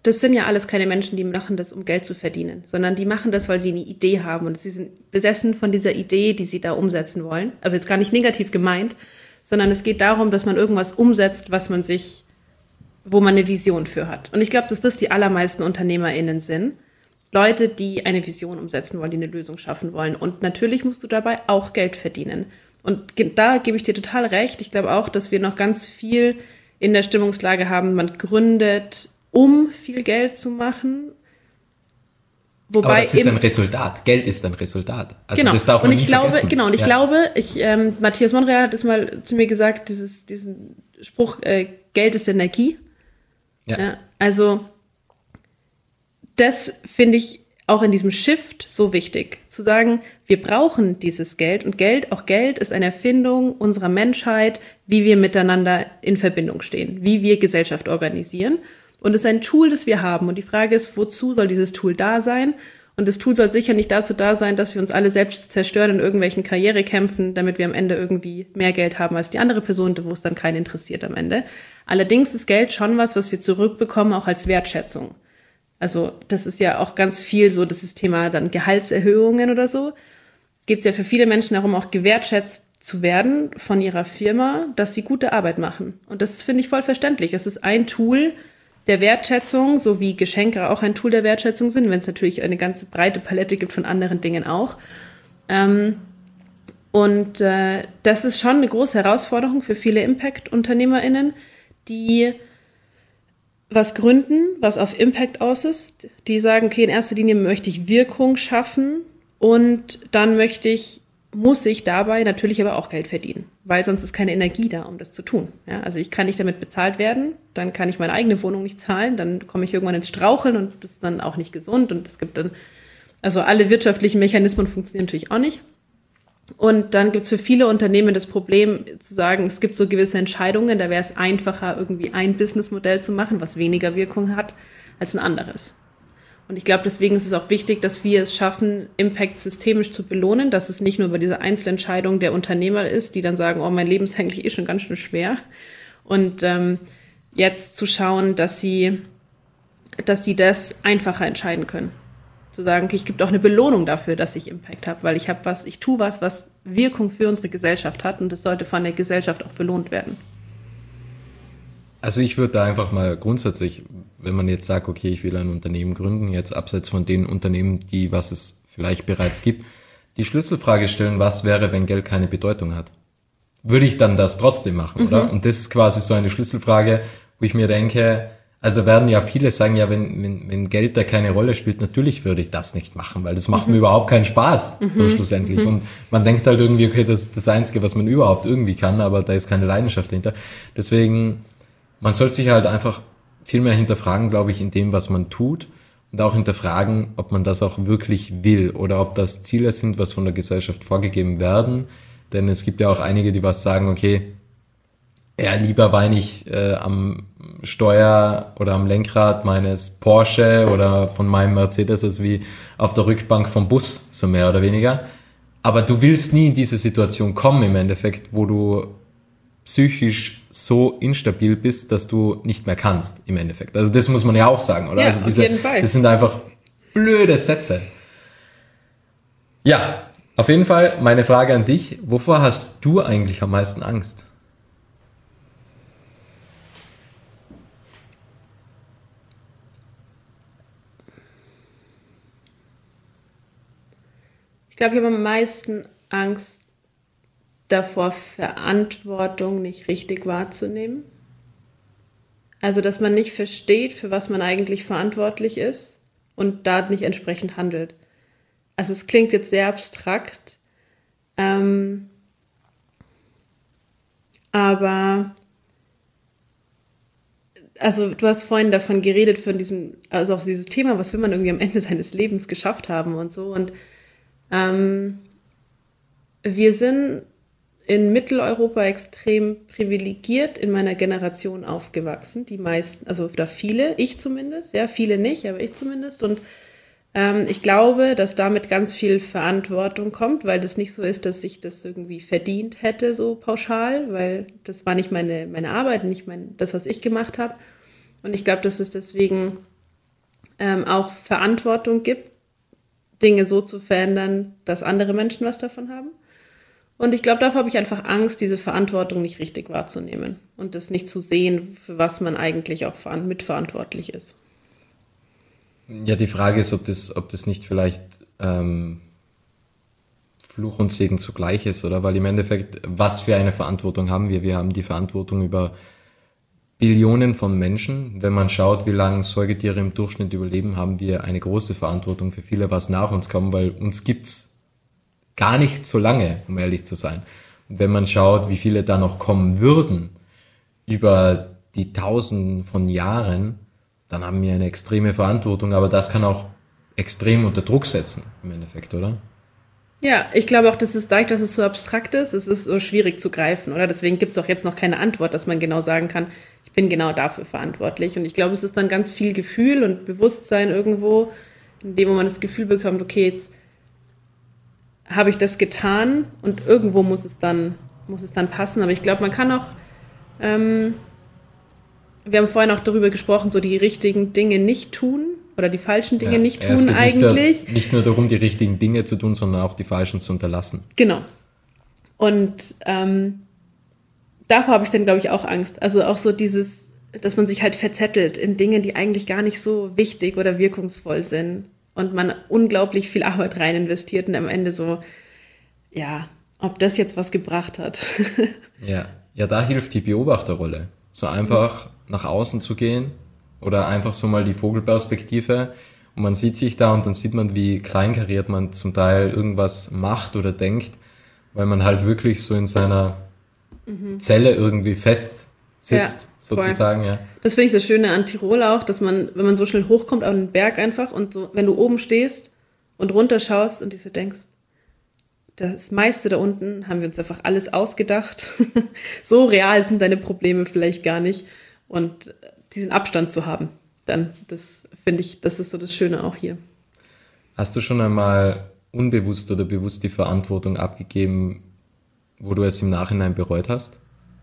das sind ja alles keine Menschen, die machen das, um Geld zu verdienen, sondern die machen das, weil sie eine Idee haben und sie sind besessen von dieser Idee, die sie da umsetzen wollen. Also jetzt gar nicht negativ gemeint, sondern es geht darum, dass man irgendwas umsetzt, was man sich, wo man eine Vision für hat. Und ich glaube, dass das die allermeisten UnternehmerInnen sind. Leute, die eine Vision umsetzen wollen, die eine Lösung schaffen wollen. Und natürlich musst du dabei auch Geld verdienen. Und da gebe ich dir total recht. Ich glaube auch, dass wir noch ganz viel in der Stimmungslage haben. Man gründet, um viel Geld zu machen. Wobei aber das ist ein Resultat. Geld ist ein Resultat. Also genau. Das darf man und ich nie glaube, vergessen. Genau, und ich ja. glaube, ich, ähm, Matthias Monreal hat es mal zu mir gesagt, dieses, diesen Spruch, äh, Geld ist Energie. Ja. Ja, also das finde ich auch in diesem Shift so wichtig, zu sagen, wir brauchen dieses Geld und Geld, auch Geld ist eine Erfindung unserer Menschheit, wie wir miteinander in Verbindung stehen, wie wir Gesellschaft organisieren. Und es ist ein Tool, das wir haben. Und die Frage ist, wozu soll dieses Tool da sein? Und das Tool soll sicher nicht dazu da sein, dass wir uns alle selbst zerstören in irgendwelchen Karrierekämpfen, damit wir am Ende irgendwie mehr Geld haben als die andere Person, wo es dann keinen interessiert am Ende. Allerdings ist Geld schon was, was wir zurückbekommen, auch als Wertschätzung. Also das ist ja auch ganz viel so, das ist Thema dann Gehaltserhöhungen oder so. Geht es ja für viele Menschen darum, auch gewertschätzt zu werden von ihrer Firma, dass sie gute Arbeit machen. Und das finde ich voll verständlich. Es ist ein Tool der Wertschätzung, so wie Geschenke auch ein Tool der Wertschätzung sind, wenn es natürlich eine ganze breite Palette gibt von anderen Dingen auch. Ähm, und äh, das ist schon eine große Herausforderung für viele Impact-UnternehmerInnen, die was gründen, was auf Impact aus ist, die sagen, okay, in erster Linie möchte ich Wirkung schaffen und dann möchte ich, muss ich dabei natürlich aber auch Geld verdienen, weil sonst ist keine Energie da, um das zu tun. Ja, also ich kann nicht damit bezahlt werden, dann kann ich meine eigene Wohnung nicht zahlen, dann komme ich irgendwann ins Straucheln und das ist dann auch nicht gesund und es gibt dann, also alle wirtschaftlichen Mechanismen funktionieren natürlich auch nicht. Und dann gibt es für viele Unternehmen das Problem zu sagen, es gibt so gewisse Entscheidungen, da wäre es einfacher, irgendwie ein Businessmodell zu machen, was weniger Wirkung hat als ein anderes. Und ich glaube, deswegen ist es auch wichtig, dass wir es schaffen, Impact systemisch zu belohnen, dass es nicht nur über diese Einzelentscheidung der Unternehmer ist, die dann sagen, oh, mein Leben ist eigentlich eh schon ganz schön schwer. Und ähm, jetzt zu schauen, dass sie, dass sie das einfacher entscheiden können. Zu sagen, okay, ich gebe auch eine Belohnung dafür, dass ich Impact habe, weil ich habe was, ich tue was, was Wirkung für unsere Gesellschaft hat und das sollte von der Gesellschaft auch belohnt werden. Also ich würde da einfach mal grundsätzlich, wenn man jetzt sagt, okay, ich will ein Unternehmen gründen, jetzt abseits von den Unternehmen, die was es vielleicht bereits gibt, die Schlüsselfrage stellen, was wäre, wenn Geld keine Bedeutung hat? Würde ich dann das trotzdem machen, mhm. oder? Und das ist quasi so eine Schlüsselfrage, wo ich mir denke, also werden ja viele sagen, ja, wenn, wenn, wenn Geld da keine Rolle spielt, natürlich würde ich das nicht machen, weil das macht mhm. mir überhaupt keinen Spaß, mhm. so schlussendlich. Mhm. Und man denkt halt irgendwie, okay, das ist das Einzige, was man überhaupt irgendwie kann, aber da ist keine Leidenschaft dahinter. Deswegen, man soll sich halt einfach viel mehr hinterfragen, glaube ich, in dem, was man tut und auch hinterfragen, ob man das auch wirklich will oder ob das Ziele sind, was von der Gesellschaft vorgegeben werden. Denn es gibt ja auch einige, die was sagen, okay, eher lieber weine ich äh, am Steuer oder am Lenkrad meines Porsche oder von meinem Mercedes als wie auf der Rückbank vom Bus, so mehr oder weniger. Aber du willst nie in diese Situation kommen im Endeffekt, wo du psychisch so instabil bist, dass du nicht mehr kannst im Endeffekt. Also das muss man ja auch sagen, oder? Ja, also diese, auf jeden Fall. Das sind einfach blöde Sätze. Ja, auf jeden Fall meine Frage an dich. Wovor hast du eigentlich am meisten Angst? Ich glaube, ich habe am meisten Angst davor, Verantwortung nicht richtig wahrzunehmen. Also, dass man nicht versteht, für was man eigentlich verantwortlich ist und da nicht entsprechend handelt. Also, es klingt jetzt sehr abstrakt, ähm, aber also du hast vorhin davon geredet, von diesem, also auch dieses Thema, was will man irgendwie am Ende seines Lebens geschafft haben und so. Und ähm, wir sind in Mitteleuropa extrem privilegiert in meiner Generation aufgewachsen. Die meisten, also da viele, ich zumindest, ja, viele nicht, aber ich zumindest. Und ähm, ich glaube, dass damit ganz viel Verantwortung kommt, weil das nicht so ist, dass ich das irgendwie verdient hätte, so pauschal, weil das war nicht meine, meine Arbeit, nicht mein, das, was ich gemacht habe. Und ich glaube, dass es deswegen ähm, auch Verantwortung gibt, Dinge so zu verändern, dass andere Menschen was davon haben. Und ich glaube, davor habe ich einfach Angst, diese Verantwortung nicht richtig wahrzunehmen und das nicht zu sehen, für was man eigentlich auch mitverantwortlich ist. Ja, die Frage ist, ob das, ob das nicht vielleicht ähm, Fluch und Segen zugleich ist, oder? Weil im Endeffekt, was für eine Verantwortung haben wir? Wir haben die Verantwortung über Billionen von Menschen. Wenn man schaut, wie lange Säugetiere im Durchschnitt überleben, haben wir eine große Verantwortung für viele, was nach uns kommt, weil uns gibt's gar nicht so lange, um ehrlich zu sein. Und wenn man schaut, wie viele da noch kommen würden, über die Tausenden von Jahren, dann haben wir eine extreme Verantwortung, aber das kann auch extrem unter Druck setzen, im Endeffekt, oder? Ja, ich glaube auch, das ist dadurch, dass es so abstrakt ist, es ist so schwierig zu greifen, oder? Deswegen gibt es auch jetzt noch keine Antwort, dass man genau sagen kann, ich bin genau dafür verantwortlich. Und ich glaube, es ist dann ganz viel Gefühl und Bewusstsein irgendwo, in dem, wo man das Gefühl bekommt, okay, jetzt habe ich das getan und irgendwo muss es dann, muss es dann passen. Aber ich glaube, man kann auch, ähm, wir haben vorhin auch darüber gesprochen, so die richtigen Dinge nicht tun oder die falschen Dinge ja, nicht tun eigentlich. Nicht, da, nicht nur darum, die richtigen Dinge zu tun, sondern auch die falschen zu unterlassen. Genau. Und ähm, davor habe ich dann, glaube ich, auch Angst. Also auch so dieses, dass man sich halt verzettelt in Dingen, die eigentlich gar nicht so wichtig oder wirkungsvoll sind. Und man unglaublich viel Arbeit rein investiert und am Ende so, ja, ob das jetzt was gebracht hat. ja. ja, da hilft die Beobachterrolle. So einfach mhm. nach außen zu gehen oder einfach so mal die Vogelperspektive und man sieht sich da und dann sieht man, wie kleinkariert man zum Teil irgendwas macht oder denkt, weil man halt wirklich so in seiner mhm. Zelle irgendwie fest sitzt, ja, sozusagen, ja. Das finde ich das Schöne an Tirol auch, dass man, wenn man so schnell hochkommt auf den Berg einfach und so, wenn du oben stehst und runterschaust und dir so denkst, das meiste da unten haben wir uns einfach alles ausgedacht. So real sind deine Probleme vielleicht gar nicht. Und diesen Abstand zu haben, dann, das finde ich, das ist so das Schöne auch hier. Hast du schon einmal unbewusst oder bewusst die Verantwortung abgegeben, wo du es im Nachhinein bereut hast?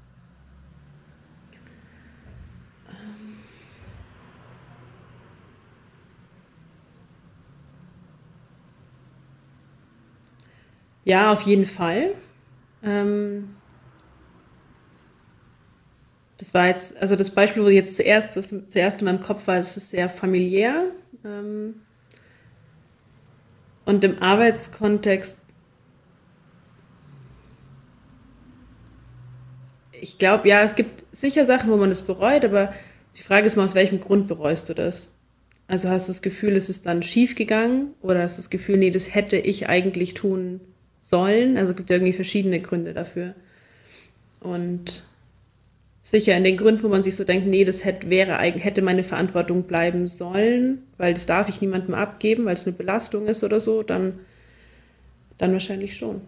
Ja, auf jeden Fall. Ähm, das war jetzt, also das Beispiel, wo jetzt zuerst, das zuerst in meinem Kopf war, das ist sehr familiär. Ähm, und im Arbeitskontext, ich glaube, ja, es gibt sicher Sachen, wo man das bereut, aber die Frage ist mal, aus welchem Grund bereust du das? Also hast du das Gefühl, es ist dann schief gegangen oder hast du das Gefühl, nee, das hätte ich eigentlich tun sollen? Also es gibt ja irgendwie verschiedene Gründe dafür. Und sicher in den Gründen, wo man sich so denkt, nee, das hätte, wäre, hätte meine Verantwortung bleiben sollen, weil das darf ich niemandem abgeben, weil es eine Belastung ist oder so, dann, dann wahrscheinlich schon.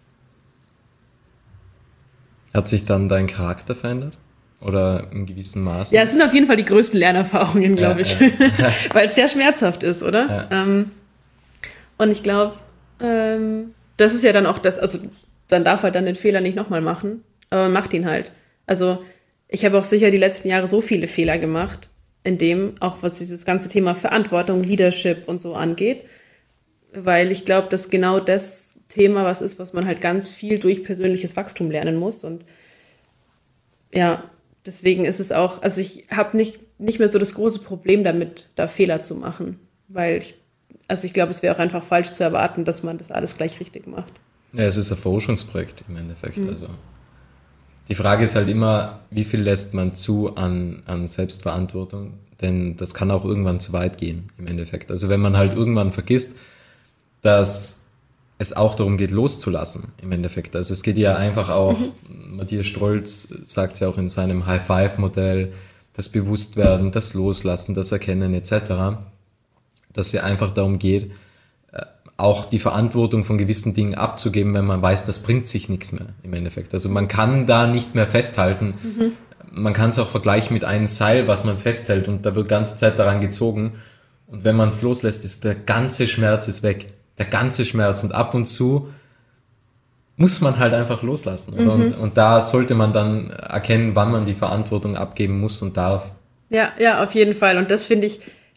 Hat sich dann dein Charakter verändert? Oder in gewissem Maße? Ja, es sind auf jeden Fall die größten Lernerfahrungen, glaube ja, ich. Ja. Weil es sehr schmerzhaft ist, oder? Ja. Ähm, und ich glaube, ähm, das ist ja dann auch das, also dann darf halt dann den Fehler nicht nochmal machen, aber man macht ihn halt. Also ich habe auch sicher die letzten Jahre so viele Fehler gemacht, in dem, auch was dieses ganze Thema Verantwortung, Leadership und so angeht, weil ich glaube, dass genau das Thema was ist, was man halt ganz viel durch persönliches Wachstum lernen muss und ja, deswegen ist es auch, also ich habe nicht, nicht mehr so das große Problem damit, da Fehler zu machen, weil ich, also ich glaube, es wäre auch einfach falsch zu erwarten, dass man das alles gleich richtig macht. Ja, es ist ein Forschungsprojekt im Endeffekt, mhm. also die Frage ist halt immer, wie viel lässt man zu an, an Selbstverantwortung, denn das kann auch irgendwann zu weit gehen im Endeffekt. Also wenn man halt irgendwann vergisst, dass es auch darum geht, loszulassen im Endeffekt. Also es geht ja einfach auch, mhm. Matthias Strolz sagt ja auch in seinem High-Five-Modell, das Bewusstwerden, das Loslassen, das Erkennen et cetera, dass es ja einfach darum geht, auch die Verantwortung von gewissen Dingen abzugeben, wenn man weiß, das bringt sich nichts mehr im Endeffekt. Also man kann da nicht mehr festhalten. Mhm. Man kann es auch vergleichen mit einem Seil, was man festhält und da wird ganze Zeit daran gezogen. Und wenn man es loslässt, ist der ganze Schmerz ist weg. Der ganze Schmerz. Und ab und zu muss man halt einfach loslassen. Mhm. Und, und da sollte man dann erkennen, wann man die Verantwortung abgeben muss und darf. Ja, ja, auf jeden Fall. Und das finde ich,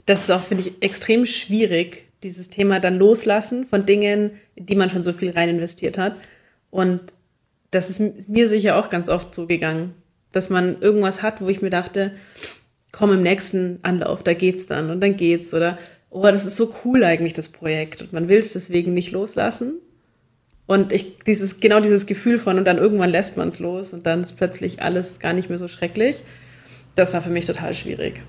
das ist auch, finde ich, extrem schwierig, dieses Thema dann loslassen von Dingen, in die man schon so viel rein investiert hat. Und das ist mir sicher auch ganz oft so gegangen, dass man irgendwas hat, wo ich mir dachte, komm, im nächsten Anlauf, da geht's dann und dann geht's. Oder, oh, das ist so cool eigentlich, das Projekt. Und man will es deswegen nicht loslassen. Und ich, dieses, genau dieses Gefühl von, und dann irgendwann lässt man es los und dann ist plötzlich alles gar nicht mehr so schrecklich. Das war für mich total schwierig.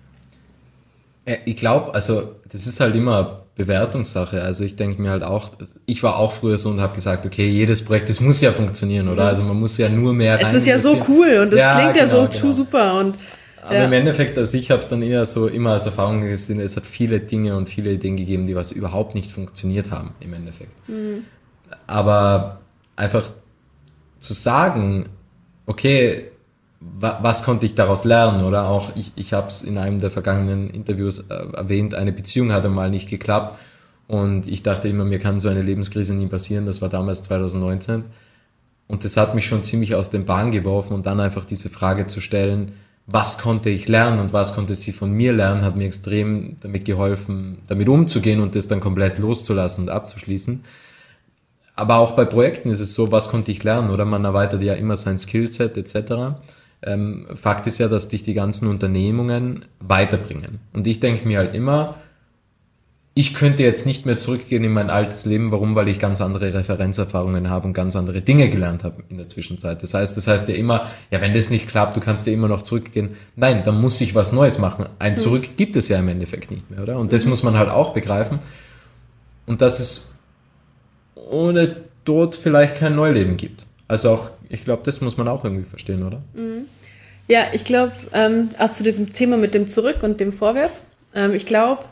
Ich glaube, also das ist halt immer Bewertungssache. Also ich denke mir halt auch, ich war auch früher so und habe gesagt, okay, jedes Projekt, das muss ja funktionieren, oder? Also man muss ja nur mehr rein. Es ist ja so cool und das ja, klingt ja genau, so genau. super. Und, Aber ja. im Endeffekt, also ich habe es dann eher so immer als Erfahrung gesehen, es hat viele Dinge und viele Ideen gegeben, die was überhaupt nicht funktioniert haben im Endeffekt. Mhm. Aber einfach zu sagen, okay, was konnte ich daraus lernen, oder auch ich, ich habe es in einem der vergangenen Interviews äh, erwähnt, eine Beziehung hat einmal nicht geklappt und ich dachte immer, mir kann so eine Lebenskrise nie passieren, das war damals zwanzig neunzehn und das hat mich schon ziemlich aus den Bahnen geworfen und dann einfach diese Frage zu stellen, was konnte ich lernen und was konnte sie von mir lernen, hat mir extrem damit geholfen, damit umzugehen und das dann komplett loszulassen und abzuschließen. Aber auch bei Projekten ist es so, was konnte ich lernen, oder? Man erweitert ja immer sein Skillset et cetera. Ähm, Fakt ist ja, dass dich die ganzen Unternehmungen weiterbringen. Und ich denke mir halt immer, ich könnte jetzt nicht mehr zurückgehen in mein altes Leben. Warum? Weil ich ganz andere Referenzerfahrungen habe und ganz andere Dinge gelernt habe in der Zwischenzeit. Das heißt, das heißt ja immer, ja, wenn das nicht klappt, du kannst ja immer noch zurückgehen. Nein, dann muss ich was Neues machen. Ein Zurück gibt es ja im Endeffekt nicht mehr, oder? Und das muss man halt auch begreifen. Und dass es ohne Tod vielleicht kein Neuleben gibt. Also auch, ich glaube, das muss man auch irgendwie verstehen, oder? Ja, ich glaube, ähm, auch zu diesem Thema mit dem Zurück und dem Vorwärts, ähm, ich glaube,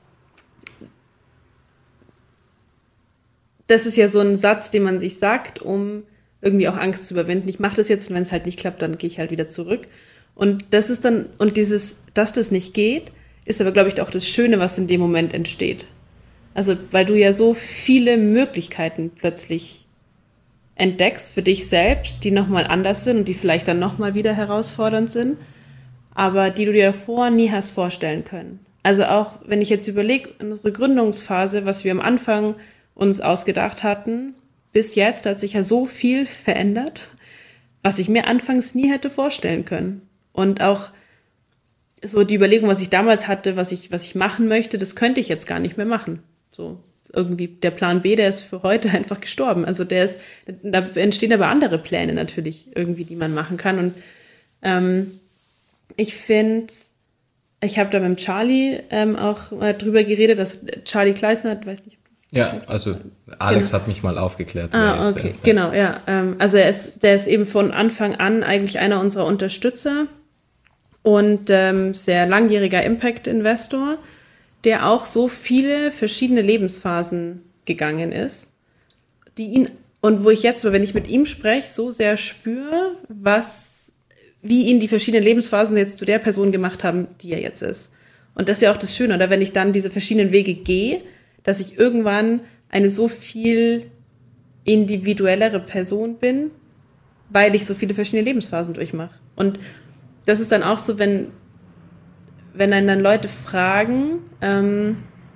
das ist ja so ein Satz, den man sich sagt, um irgendwie auch Angst zu überwinden. Ich mache das jetzt, und wenn es halt nicht klappt, dann gehe ich halt wieder zurück. Und das ist dann, und dieses, dass das nicht geht, ist aber, glaube ich, auch das Schöne, was in dem Moment entsteht. Also, weil du ja so viele Möglichkeiten plötzlich entdeckst für dich selbst, die nochmal anders sind und die vielleicht dann nochmal wieder herausfordernd sind, aber die du dir davor nie hast vorstellen können. Also auch, wenn ich jetzt überlege, unsere Gründungsphase, was wir am Anfang uns ausgedacht hatten, bis jetzt hat sich ja so viel verändert, was ich mir anfangs nie hätte vorstellen können. Und auch so die Überlegung, was ich damals hatte, was ich, was ich machen möchte, das könnte ich jetzt gar nicht mehr machen. So irgendwie der Plan B, der ist für heute einfach gestorben. Also der ist, da entstehen aber andere Pläne natürlich irgendwie, die man machen kann. Und ähm, ich finde, ich habe da mit dem Charlie ähm, auch mal drüber geredet, dass Charlie Kleisner, weiß nicht. Ja, also Alex genau. hat mich mal aufgeklärt. Ah, okay, der, genau, ja. Ähm, also er ist, der ist eben von Anfang an eigentlich einer unserer Unterstützer und ähm, sehr langjähriger Impact-Investor, der auch so viele verschiedene Lebensphasen gegangen ist, die ihn, und wo ich jetzt, wenn ich mit ihm spreche, so sehr spüre, was, wie ihn die verschiedenen Lebensphasen jetzt zu der Person gemacht haben, die er jetzt ist. Und das ist ja auch das Schöne, oder wenn ich dann diese verschiedenen Wege gehe, dass ich irgendwann eine so viel individuellere Person bin, weil ich so viele verschiedene Lebensphasen durchmache. Und das ist dann auch so, wenn wenn einen dann Leute fragen, ähm,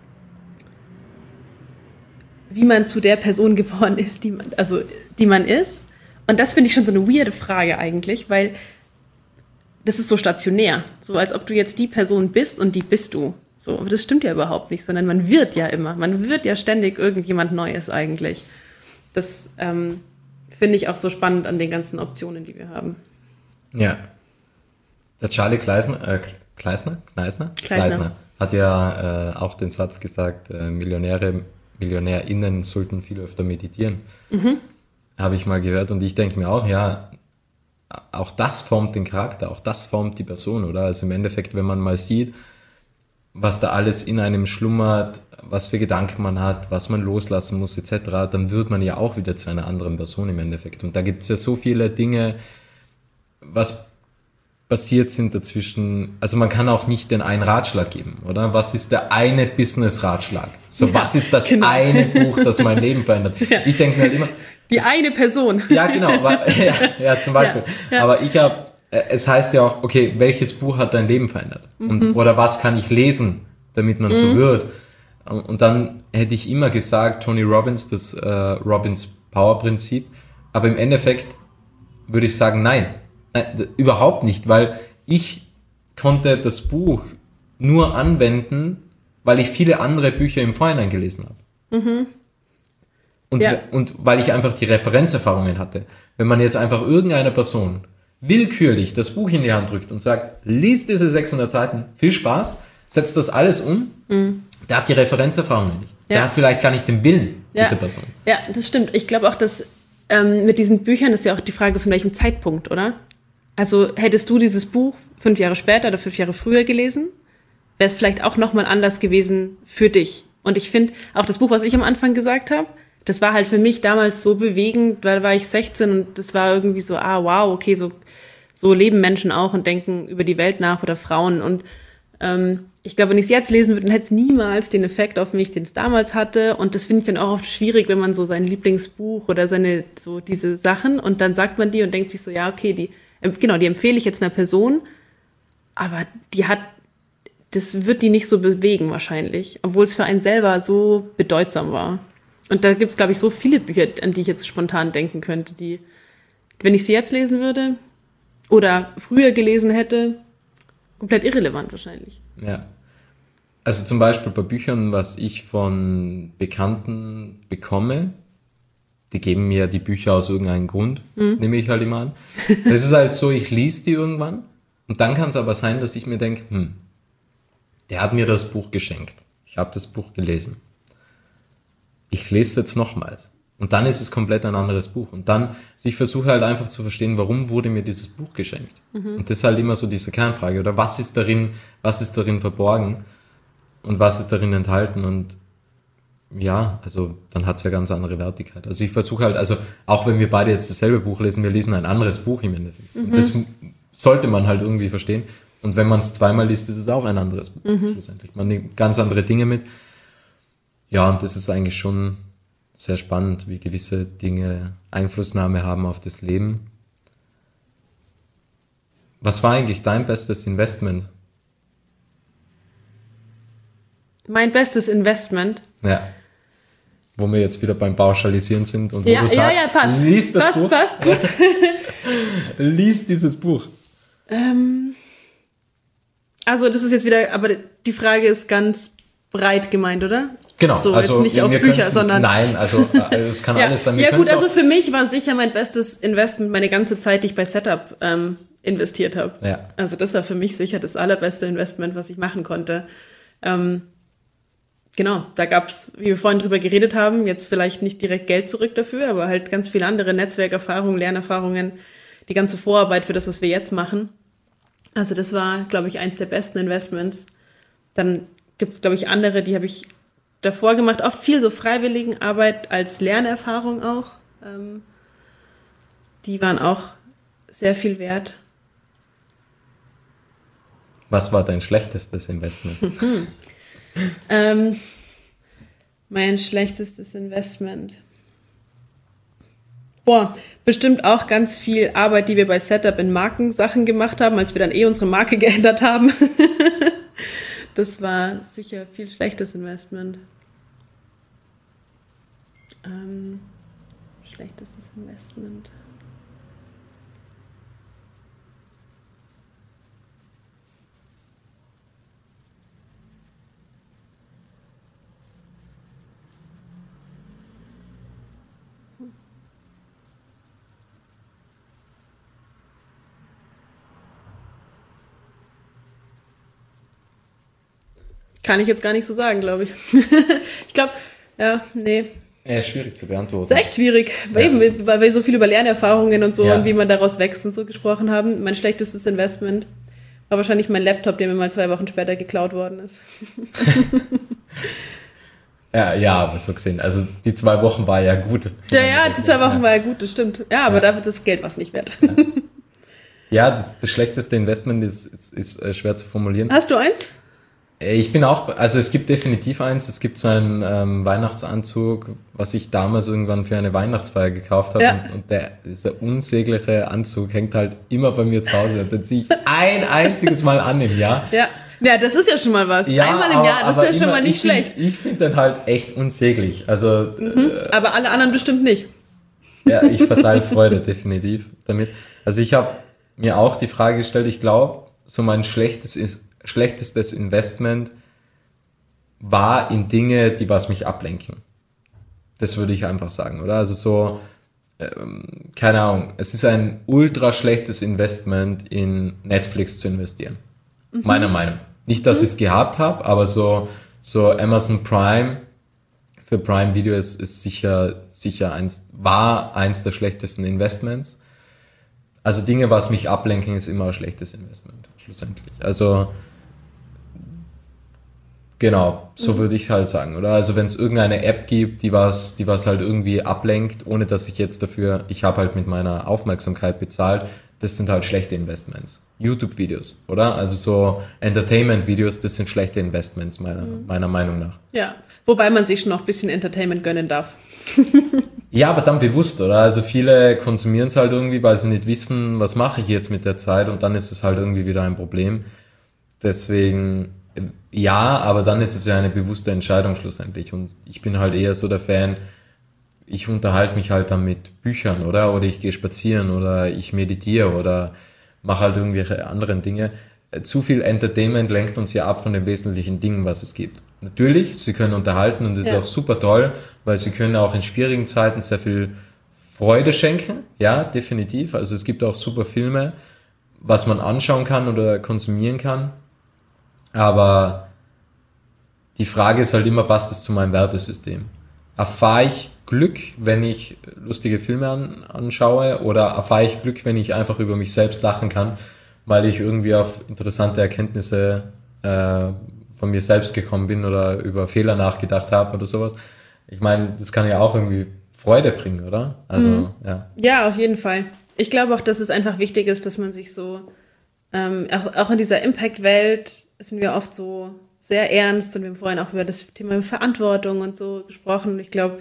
wie man zu der Person geworden ist, die man, also die man ist. Und das finde ich schon so eine weirde Frage eigentlich, weil das ist so stationär, so als ob du jetzt die Person bist und die bist du. So, aber das stimmt ja überhaupt nicht, sondern man wird ja immer, man wird ja ständig irgendjemand Neues eigentlich. Das ähm, finde ich auch so spannend an den ganzen Optionen, die wir haben. Ja. Der Charlie Kleisner, äh, Kleisner? Kleisner? Kleisner. Kleisner hat ja äh, auch den Satz gesagt, äh, Millionäre, MillionärInnen sollten viel öfter meditieren. Mhm. Habe ich mal gehört und ich denke mir auch, ja, auch das formt den Charakter, auch das formt die Person, oder? Also im Endeffekt, wenn man mal sieht, was da alles in einem schlummert, was für Gedanken man hat, was man loslassen muss et cetera, dann wird man ja auch wieder zu einer anderen Person im Endeffekt. Und da gibt es ja so viele Dinge, was passiert sind dazwischen, also man kann auch nicht den einen Ratschlag geben, oder? Was ist der eine Business-Ratschlag? So, ja, was ist das genau. eine Buch, das mein Leben verändert? Ja. Ich denke mir halt immer... Die eine Person. Ja, genau, aber, ja, ja, zum Beispiel. Ja, ja. Aber ich habe, es heißt ja auch, okay, welches Buch hat dein Leben verändert? Mhm. Und, oder was kann ich lesen, damit man mhm. so wird. Und dann hätte ich immer gesagt, Tony Robbins, das äh, Robbins Power-Prinzip. Aber im Endeffekt würde ich sagen, nein, nein, d- überhaupt nicht, weil ich konnte das Buch nur anwenden, weil ich viele andere Bücher im Vorhinein gelesen habe. Mhm. Und, ja. und weil ich einfach die Referenzerfahrungen hatte. Wenn man jetzt einfach irgendeiner Person willkürlich das Buch in die Hand drückt und sagt, lies diese sechshundert Seiten, viel Spaß, setzt das alles um, mhm. der hat die Referenzerfahrungen nicht. Ja. Der hat vielleicht gar nicht den Willen, ja. diese Person. Ja, das stimmt. Ich glaube auch, dass ähm, mit diesen Büchern ist ja auch die Frage, von welchem Zeitpunkt, oder? Also hättest du dieses Buch fünf Jahre später oder fünf Jahre früher gelesen, wäre es vielleicht auch nochmal anders gewesen für dich. Und ich finde, auch das Buch, was ich am Anfang gesagt habe, das war halt für mich damals so bewegend, weil da war ich sechzehn und das war irgendwie so, ah, wow, okay, so, so leben Menschen auch und denken über die Welt nach oder Frauen. Und ähm, ich glaube, wenn ich es jetzt lesen würde, dann hätte es niemals den Effekt auf mich, den es damals hatte. Und das finde ich dann auch oft schwierig, wenn man so sein Lieblingsbuch oder seine, so diese Sachen und dann sagt man die und denkt sich so, ja, okay, die, genau, die empfehle ich jetzt einer Person, aber die hat, das wird die nicht so bewegen wahrscheinlich, obwohl es für einen selber so bedeutsam war. Und da gibt es, glaube ich, so viele Bücher, an die ich jetzt spontan denken könnte, die, wenn ich sie jetzt lesen würde oder früher gelesen hätte, komplett irrelevant wahrscheinlich. Ja. Also zum Beispiel bei Büchern, was ich von Bekannten bekomme, die geben mir die Bücher aus irgendeinem Grund, mhm. nehme ich halt immer an. Das ist halt so, ich lese die irgendwann und dann kann es aber sein, dass ich mir denke, hm, der hat mir das Buch geschenkt. Ich habe das Buch gelesen. Ich lese es jetzt nochmals. Und dann ist es komplett ein anderes Buch. Und dann, also ich versuche halt einfach zu verstehen, warum wurde mir dieses Buch geschenkt? Mhm. Und das ist halt immer so diese Kernfrage, oder was ist darin, was ist darin verborgen und was ist darin enthalten? Und ja, also dann hat es ja ganz andere Wertigkeit. Also ich versuche halt, also auch wenn wir beide jetzt dasselbe Buch lesen, wir lesen ein anderes Buch im Endeffekt. Mhm. Und das sollte man halt irgendwie verstehen. Und wenn man es zweimal liest, ist es auch ein anderes Buch mhm. schlussendlich. Man nimmt ganz andere Dinge mit. Ja, und das ist eigentlich schon sehr spannend, wie gewisse Dinge Einflussnahme haben auf das Leben. Was war eigentlich dein bestes Investment? Mein bestes Investment? Ja. Wo wir jetzt wieder beim Pauschalisieren sind und wo ja, du sagst, ja, ja, passt. lies das passt, Buch. Passt, gut. Lies dieses Buch. Ähm, also das ist jetzt wieder, aber die Frage ist ganz breit gemeint, oder? Genau. So, also jetzt nicht auf Bücher, sondern... Nein, also es kann ja. alles sein. Wir ja gut, also auch, für mich war sicher mein bestes Investment meine ganze Zeit, die ich bei Setup ähm, investiert habe. Ja. Also das war für mich sicher das allerbeste Investment, was ich machen konnte. Ähm, genau, da gab's, wie wir vorhin drüber geredet haben, jetzt vielleicht nicht direkt Geld zurück dafür, aber halt ganz viele andere Netzwerkerfahrungen, Lernerfahrungen, die ganze Vorarbeit für das, was wir jetzt machen. Also das war, glaube ich, eins der besten Investments. Dann gibt's, glaube ich, andere, die habe ich davor gemacht, oft viel so Freiwilligenarbeit als Lernerfahrung auch. Ähm, die waren auch sehr viel wert. Was war dein schlechtestes Investment? ähm, mein schlechtestes Investment. Boah, bestimmt auch ganz viel Arbeit, die wir bei Setup in Markensachen gemacht haben, als wir dann eh unsere Marke geändert haben. Das war sicher viel schlechtes Investment. Ähm, schlechtestes Investment. Kann ich jetzt gar nicht so sagen, glaube ich. Ich glaube, ja, nee. Ja, schwierig zu beantworten. Das ist echt schwierig, weil, ja. eben, weil wir so viel über Lernerfahrungen und so ja. und wie man daraus wächst und so gesprochen haben. Mein schlechtestes Investment war wahrscheinlich mein Laptop, der mir mal zwei Wochen später geklaut worden ist. ja, ja, aber so gesehen. Also die zwei Wochen war ja gut. Ja, ja, die zwei Wochen ja. war ja gut, das stimmt. Ja, aber ja. dafür das Geld war es nicht wert. Ja, ja das, das schlechteste Investment ist, ist, ist schwer zu formulieren. Hast du eins? Ich bin auch, also es gibt definitiv eins, es gibt so einen ähm, Weihnachtsanzug, was ich damals irgendwann für eine Weihnachtsfeier gekauft habe ja. und, und der, dieser unsägliche Anzug hängt halt immer bei mir zu Hause, den ziehe ich ein einziges Mal an im Jahr. Ja. Ja, das ist ja schon mal was. Ja, Einmal im aber, Jahr, das ist ja schon immer, mal nicht ich schlecht. Find, ich finde den halt echt unsäglich. Also, Mhm, äh, aber alle anderen bestimmt nicht. ja, ich verteile Freude definitiv damit. Also ich habe mir auch die Frage gestellt, ich glaube, so mein schlechtes, schlechtestes Investment war in Dinge, die was mich ablenken. Das würde ich einfach sagen, oder? Also so, ähm, keine Ahnung, es ist ein ultra schlechtes Investment, in Netflix zu investieren. Mhm. Meiner Meinung. Nicht, dass mhm. ich es gehabt habe, aber so, so Amazon Prime für Prime Video ist, ist sicher, sicher eins, war eins der schlechtesten Investments. Also Dinge, was mich ablenken, ist immer ein schlechtes Investment, schlussendlich. Also, genau, so mhm. würde ich halt sagen, oder? Also wenn es irgendeine App gibt, die was, die was halt irgendwie ablenkt, ohne dass ich jetzt dafür, ich habe halt mit meiner Aufmerksamkeit bezahlt, das sind halt schlechte Investments. YouTube-Videos, oder? Also so Entertainment-Videos, das sind schlechte Investments, meiner, mhm. meiner Meinung nach. Ja, wobei man sich schon noch ein bisschen Entertainment gönnen darf. Ja, aber dann bewusst, oder? Also viele konsumieren es halt irgendwie, weil sie nicht wissen, was mache ich jetzt mit der Zeit, und dann ist es halt irgendwie wieder ein Problem. Deswegen, ja, aber dann ist es ja eine bewusste Entscheidung schlussendlich, und ich bin halt eher so der Fan, ich unterhalte mich halt dann mit Büchern, oder? Oder ich gehe spazieren, oder ich meditiere, oder mache halt irgendwelche anderen Dinge. Zu viel Entertainment lenkt uns ja ab von den wesentlichen Dingen, was es gibt. Natürlich, sie können unterhalten, und das ja. ist auch super toll, weil sie können auch in schwierigen Zeiten sehr viel Freude schenken. Ja, definitiv. Also es gibt auch super Filme, was man anschauen kann oder konsumieren kann. Aber die Frage ist halt immer, passt es zu meinem Wertesystem? Erfahre ich Glück, wenn ich lustige Filme an, anschaue, oder erfahre ich Glück, wenn ich einfach über mich selbst lachen kann, weil ich irgendwie auf interessante Erkenntnisse äh, von mir selbst gekommen bin oder über Fehler nachgedacht habe oder sowas. Ich meine, das kann ja auch irgendwie Freude bringen, oder? Also, mhm. ja. Ja, auf jeden Fall. Ich glaube auch, dass es einfach wichtig ist, dass man sich so, ähm, auch, auch in dieser Impact-Welt sind wir oft so sehr ernst, und wir haben vorhin auch über das Thema Verantwortung und so gesprochen. Ich glaube,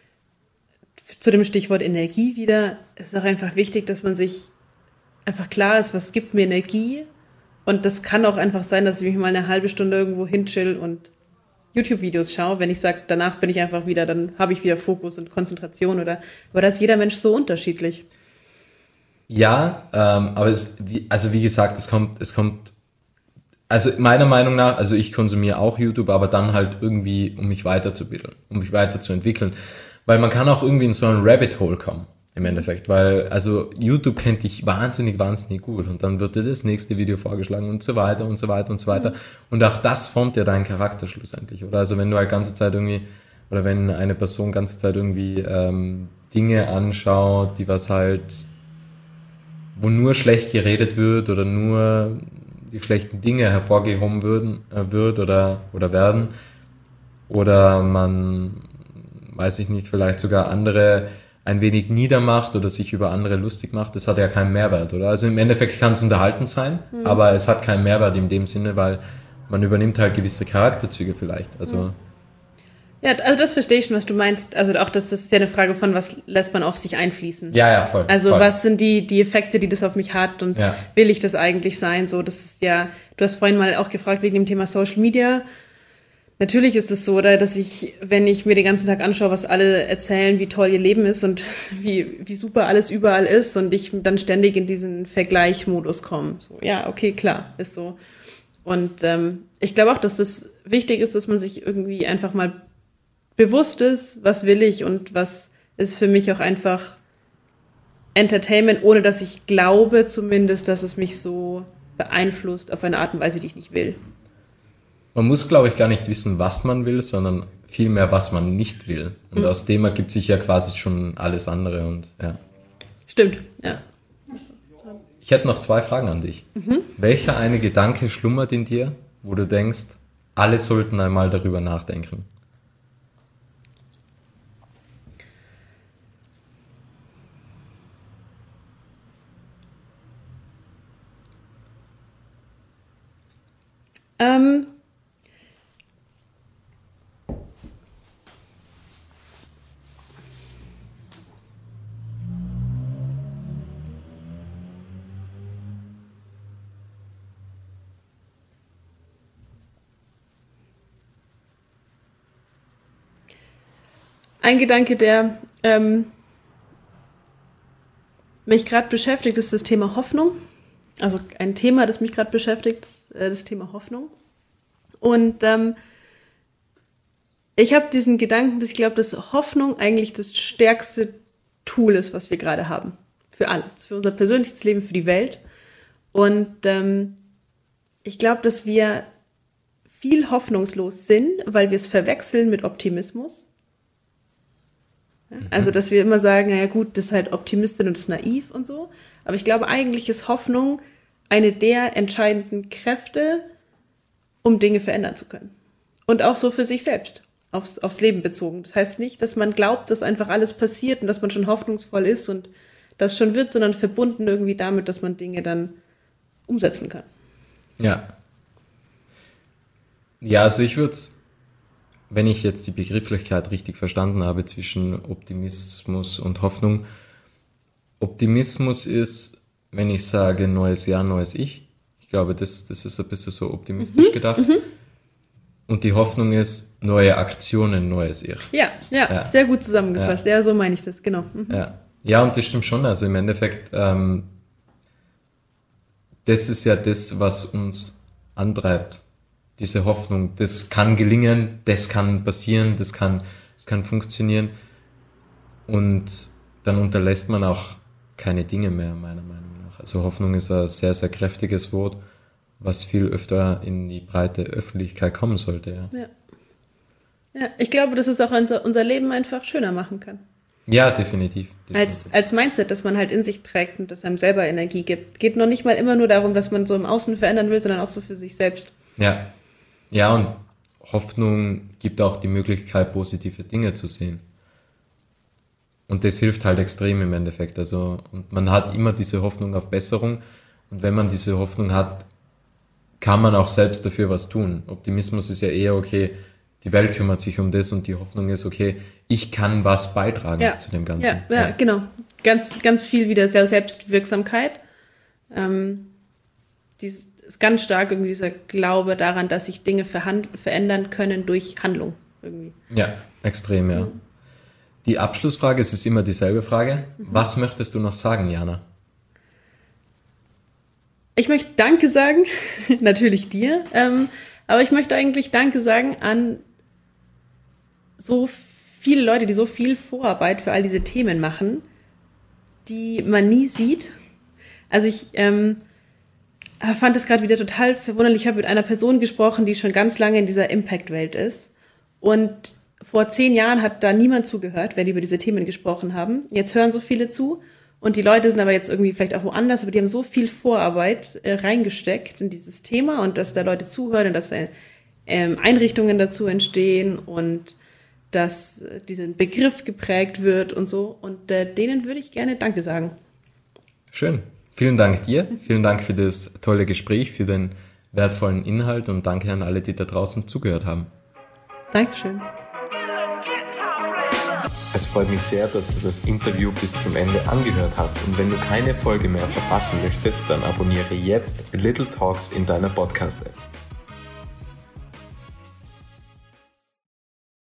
zu dem Stichwort Energie wieder, ist auch einfach wichtig, dass man sich einfach klar ist, was gibt mir Energie. Und das kann auch einfach sein, dass ich mich mal eine halbe Stunde irgendwo hinchill und YouTube-Videos schaue. Wenn ich sage, danach bin ich einfach wieder, dann habe ich wieder Fokus und Konzentration. Oder, aber da ist jeder Mensch so unterschiedlich. Ja, ähm, aber es, wie, also wie gesagt, es kommt, es kommt, also meiner Meinung nach, also ich konsumiere auch YouTube, aber dann halt irgendwie, um mich weiterzubilden, um mich weiterzuentwickeln. Weil man kann auch irgendwie in so ein Rabbit Hole kommen, im Endeffekt. Weil, also YouTube kennt dich wahnsinnig, wahnsinnig gut, und dann wird dir das nächste Video vorgeschlagen und so weiter und so weiter und so weiter. Mhm. Und auch das formt ja deinen Charakter schlussendlich, oder? Also wenn du halt ganze Zeit irgendwie, oder wenn eine Person ganze Zeit irgendwie ähm, Dinge anschaut, die was halt, wo nur schlecht geredet wird oder nur die schlechten Dinge hervorgehoben würden, äh, wird oder, oder werden, oder man, weiß ich nicht, vielleicht sogar andere ein wenig niedermacht oder sich über andere lustig macht, das hat ja keinen Mehrwert, oder? Also im Endeffekt kann es unterhaltend sein, mhm. aber es hat keinen Mehrwert in dem Sinne, weil man übernimmt halt gewisse Charakterzüge vielleicht, also... Mhm. Ja, also das verstehe ich schon, was du meinst. Also auch das, das ist ja eine Frage von, was lässt man auf sich einfließen. Ja, ja, voll. Also voll. was sind die, die Effekte, die das auf mich hat, und ja. will ich das eigentlich sein? So, das ist ja, du hast vorhin mal auch gefragt wegen dem Thema Social Media. Natürlich ist es so, oder, dass ich, wenn ich mir den ganzen Tag anschaue, was alle erzählen, wie toll ihr Leben ist und wie, wie super alles überall ist, und ich dann ständig in diesen Vergleichmodus komme. So, ja, okay, klar, ist so. Und ähm, ich glaube auch, dass das wichtig ist, dass man sich irgendwie einfach mal bewusst ist, was will ich und was ist für mich auch einfach Entertainment, ohne dass ich glaube zumindest, dass es mich so beeinflusst auf eine Art und Weise, die ich nicht will. Man muss, glaube ich, gar nicht wissen, was man will, sondern vielmehr, was man nicht will. Und mhm. aus dem ergibt sich ja quasi schon alles andere. Und ja. Stimmt, ja. Ich hätte noch zwei Fragen an dich. Mhm. Welcher eine Gedanke schlummert in dir, wo du denkst, alle sollten einmal darüber nachdenken? Ähm... Ein Gedanke, der ähm, mich gerade beschäftigt, ist das Thema Hoffnung. Also ein Thema, das mich gerade beschäftigt, ist äh, das Thema Hoffnung. Und ähm, ich habe diesen Gedanken, dass ich glaube, dass Hoffnung eigentlich das stärkste Tool ist, was wir gerade haben. Für alles. Für unser persönliches Leben, für die Welt. Und ähm, ich glaube, dass wir viel hoffnungslos sind, weil wir es verwechseln mit Optimismus. Ja? Mhm. Also, dass wir immer sagen, naja gut, das ist halt Optimistin und das ist naiv und so. Aber ich glaube, eigentlich ist Hoffnung eine der entscheidenden Kräfte, um Dinge verändern zu können. Und auch so für sich selbst, aufs, aufs Leben bezogen. Das heißt nicht, dass man glaubt, dass einfach alles passiert und dass man schon hoffnungsvoll ist und das schon wird, sondern verbunden irgendwie damit, dass man Dinge dann umsetzen kann. Ja. Ja, also ich würde, wenn ich jetzt die Begrifflichkeit richtig verstanden habe zwischen Optimismus und Hoffnung, Optimismus ist, wenn ich sage, neues Jahr, neues Ich. Ich glaube, das, das ist ein bisschen so optimistisch mhm, gedacht. Mhm. Und die Hoffnung ist, neue Aktionen, neues Ich. Ja, ja, ja. Sehr gut zusammengefasst. Ja. ja, so meine ich das, genau. Mhm. Ja. ja, und das stimmt schon. Also im Endeffekt, ähm, das ist ja das, was uns antreibt. Diese Hoffnung, das kann gelingen, das kann passieren, das kann, das kann funktionieren. Und dann unterlässt man auch keine Dinge mehr, meiner Meinung nach. Also Hoffnung ist ein sehr, sehr kräftiges Wort, was viel öfter in die breite Öffentlichkeit kommen sollte. Ja, ja. ja ich glaube, dass es auch unser, unser Leben einfach schöner machen kann. Ja, definitiv. definitiv. Als, als Mindset, das man halt in sich trägt und das einem selber Energie gibt. Geht noch nicht mal immer nur darum, dass man so im Außen verändern will, sondern auch so für sich selbst. Ja. Ja, und Hoffnung gibt auch die Möglichkeit, positive Dinge zu sehen. Und das hilft halt extrem im Endeffekt. Also, und man hat immer diese Hoffnung auf Besserung. Und wenn man diese Hoffnung hat, kann man auch selbst dafür was tun. Optimismus ist ja eher, okay, die Welt kümmert sich um das und die Hoffnung ist, okay, ich kann was beitragen ja. zu dem Ganzen. Ja, ja, ja, genau. Ganz, ganz viel wieder Selbstwirksamkeit. Ähm, dieses ist ganz stark irgendwie dieser Glaube daran, dass sich Dinge verhand- verändern können durch Handlung. Irgendwie. Ja, extrem, ja. Mhm. Die Abschlussfrage, es ist immer dieselbe Frage. Mhm. Was möchtest du noch sagen, Jana? Ich möchte Danke sagen, natürlich dir, ähm, aber ich möchte eigentlich Danke sagen an so viele Leute, die so viel Vorarbeit für all diese Themen machen, die man nie sieht. Also ich ähm, fand es gerade wieder total verwunderlich. Ich habe mit einer Person gesprochen, die schon ganz lange in dieser Impact-Welt ist. Und vor zehn Jahren hat da niemand zugehört, wenn die über diese Themen gesprochen haben. Jetzt hören so viele zu. Und die Leute sind aber jetzt irgendwie vielleicht auch woanders, aber die haben so viel Vorarbeit äh, reingesteckt in dieses Thema und dass da Leute zuhören und dass äh, Einrichtungen dazu entstehen und dass äh, dieser Begriff geprägt wird und so. Und äh, denen würde ich gerne Danke sagen. Schön. Vielen Dank dir. Vielen Dank für das tolle Gespräch, für den wertvollen Inhalt und danke an alle, die da draußen zugehört haben. Dankeschön. Es freut mich sehr, dass du das Interview bis zum Ende angehört hast und wenn du keine Folge mehr verpassen möchtest, dann abonniere jetzt Little Talks in deiner Podcast-App.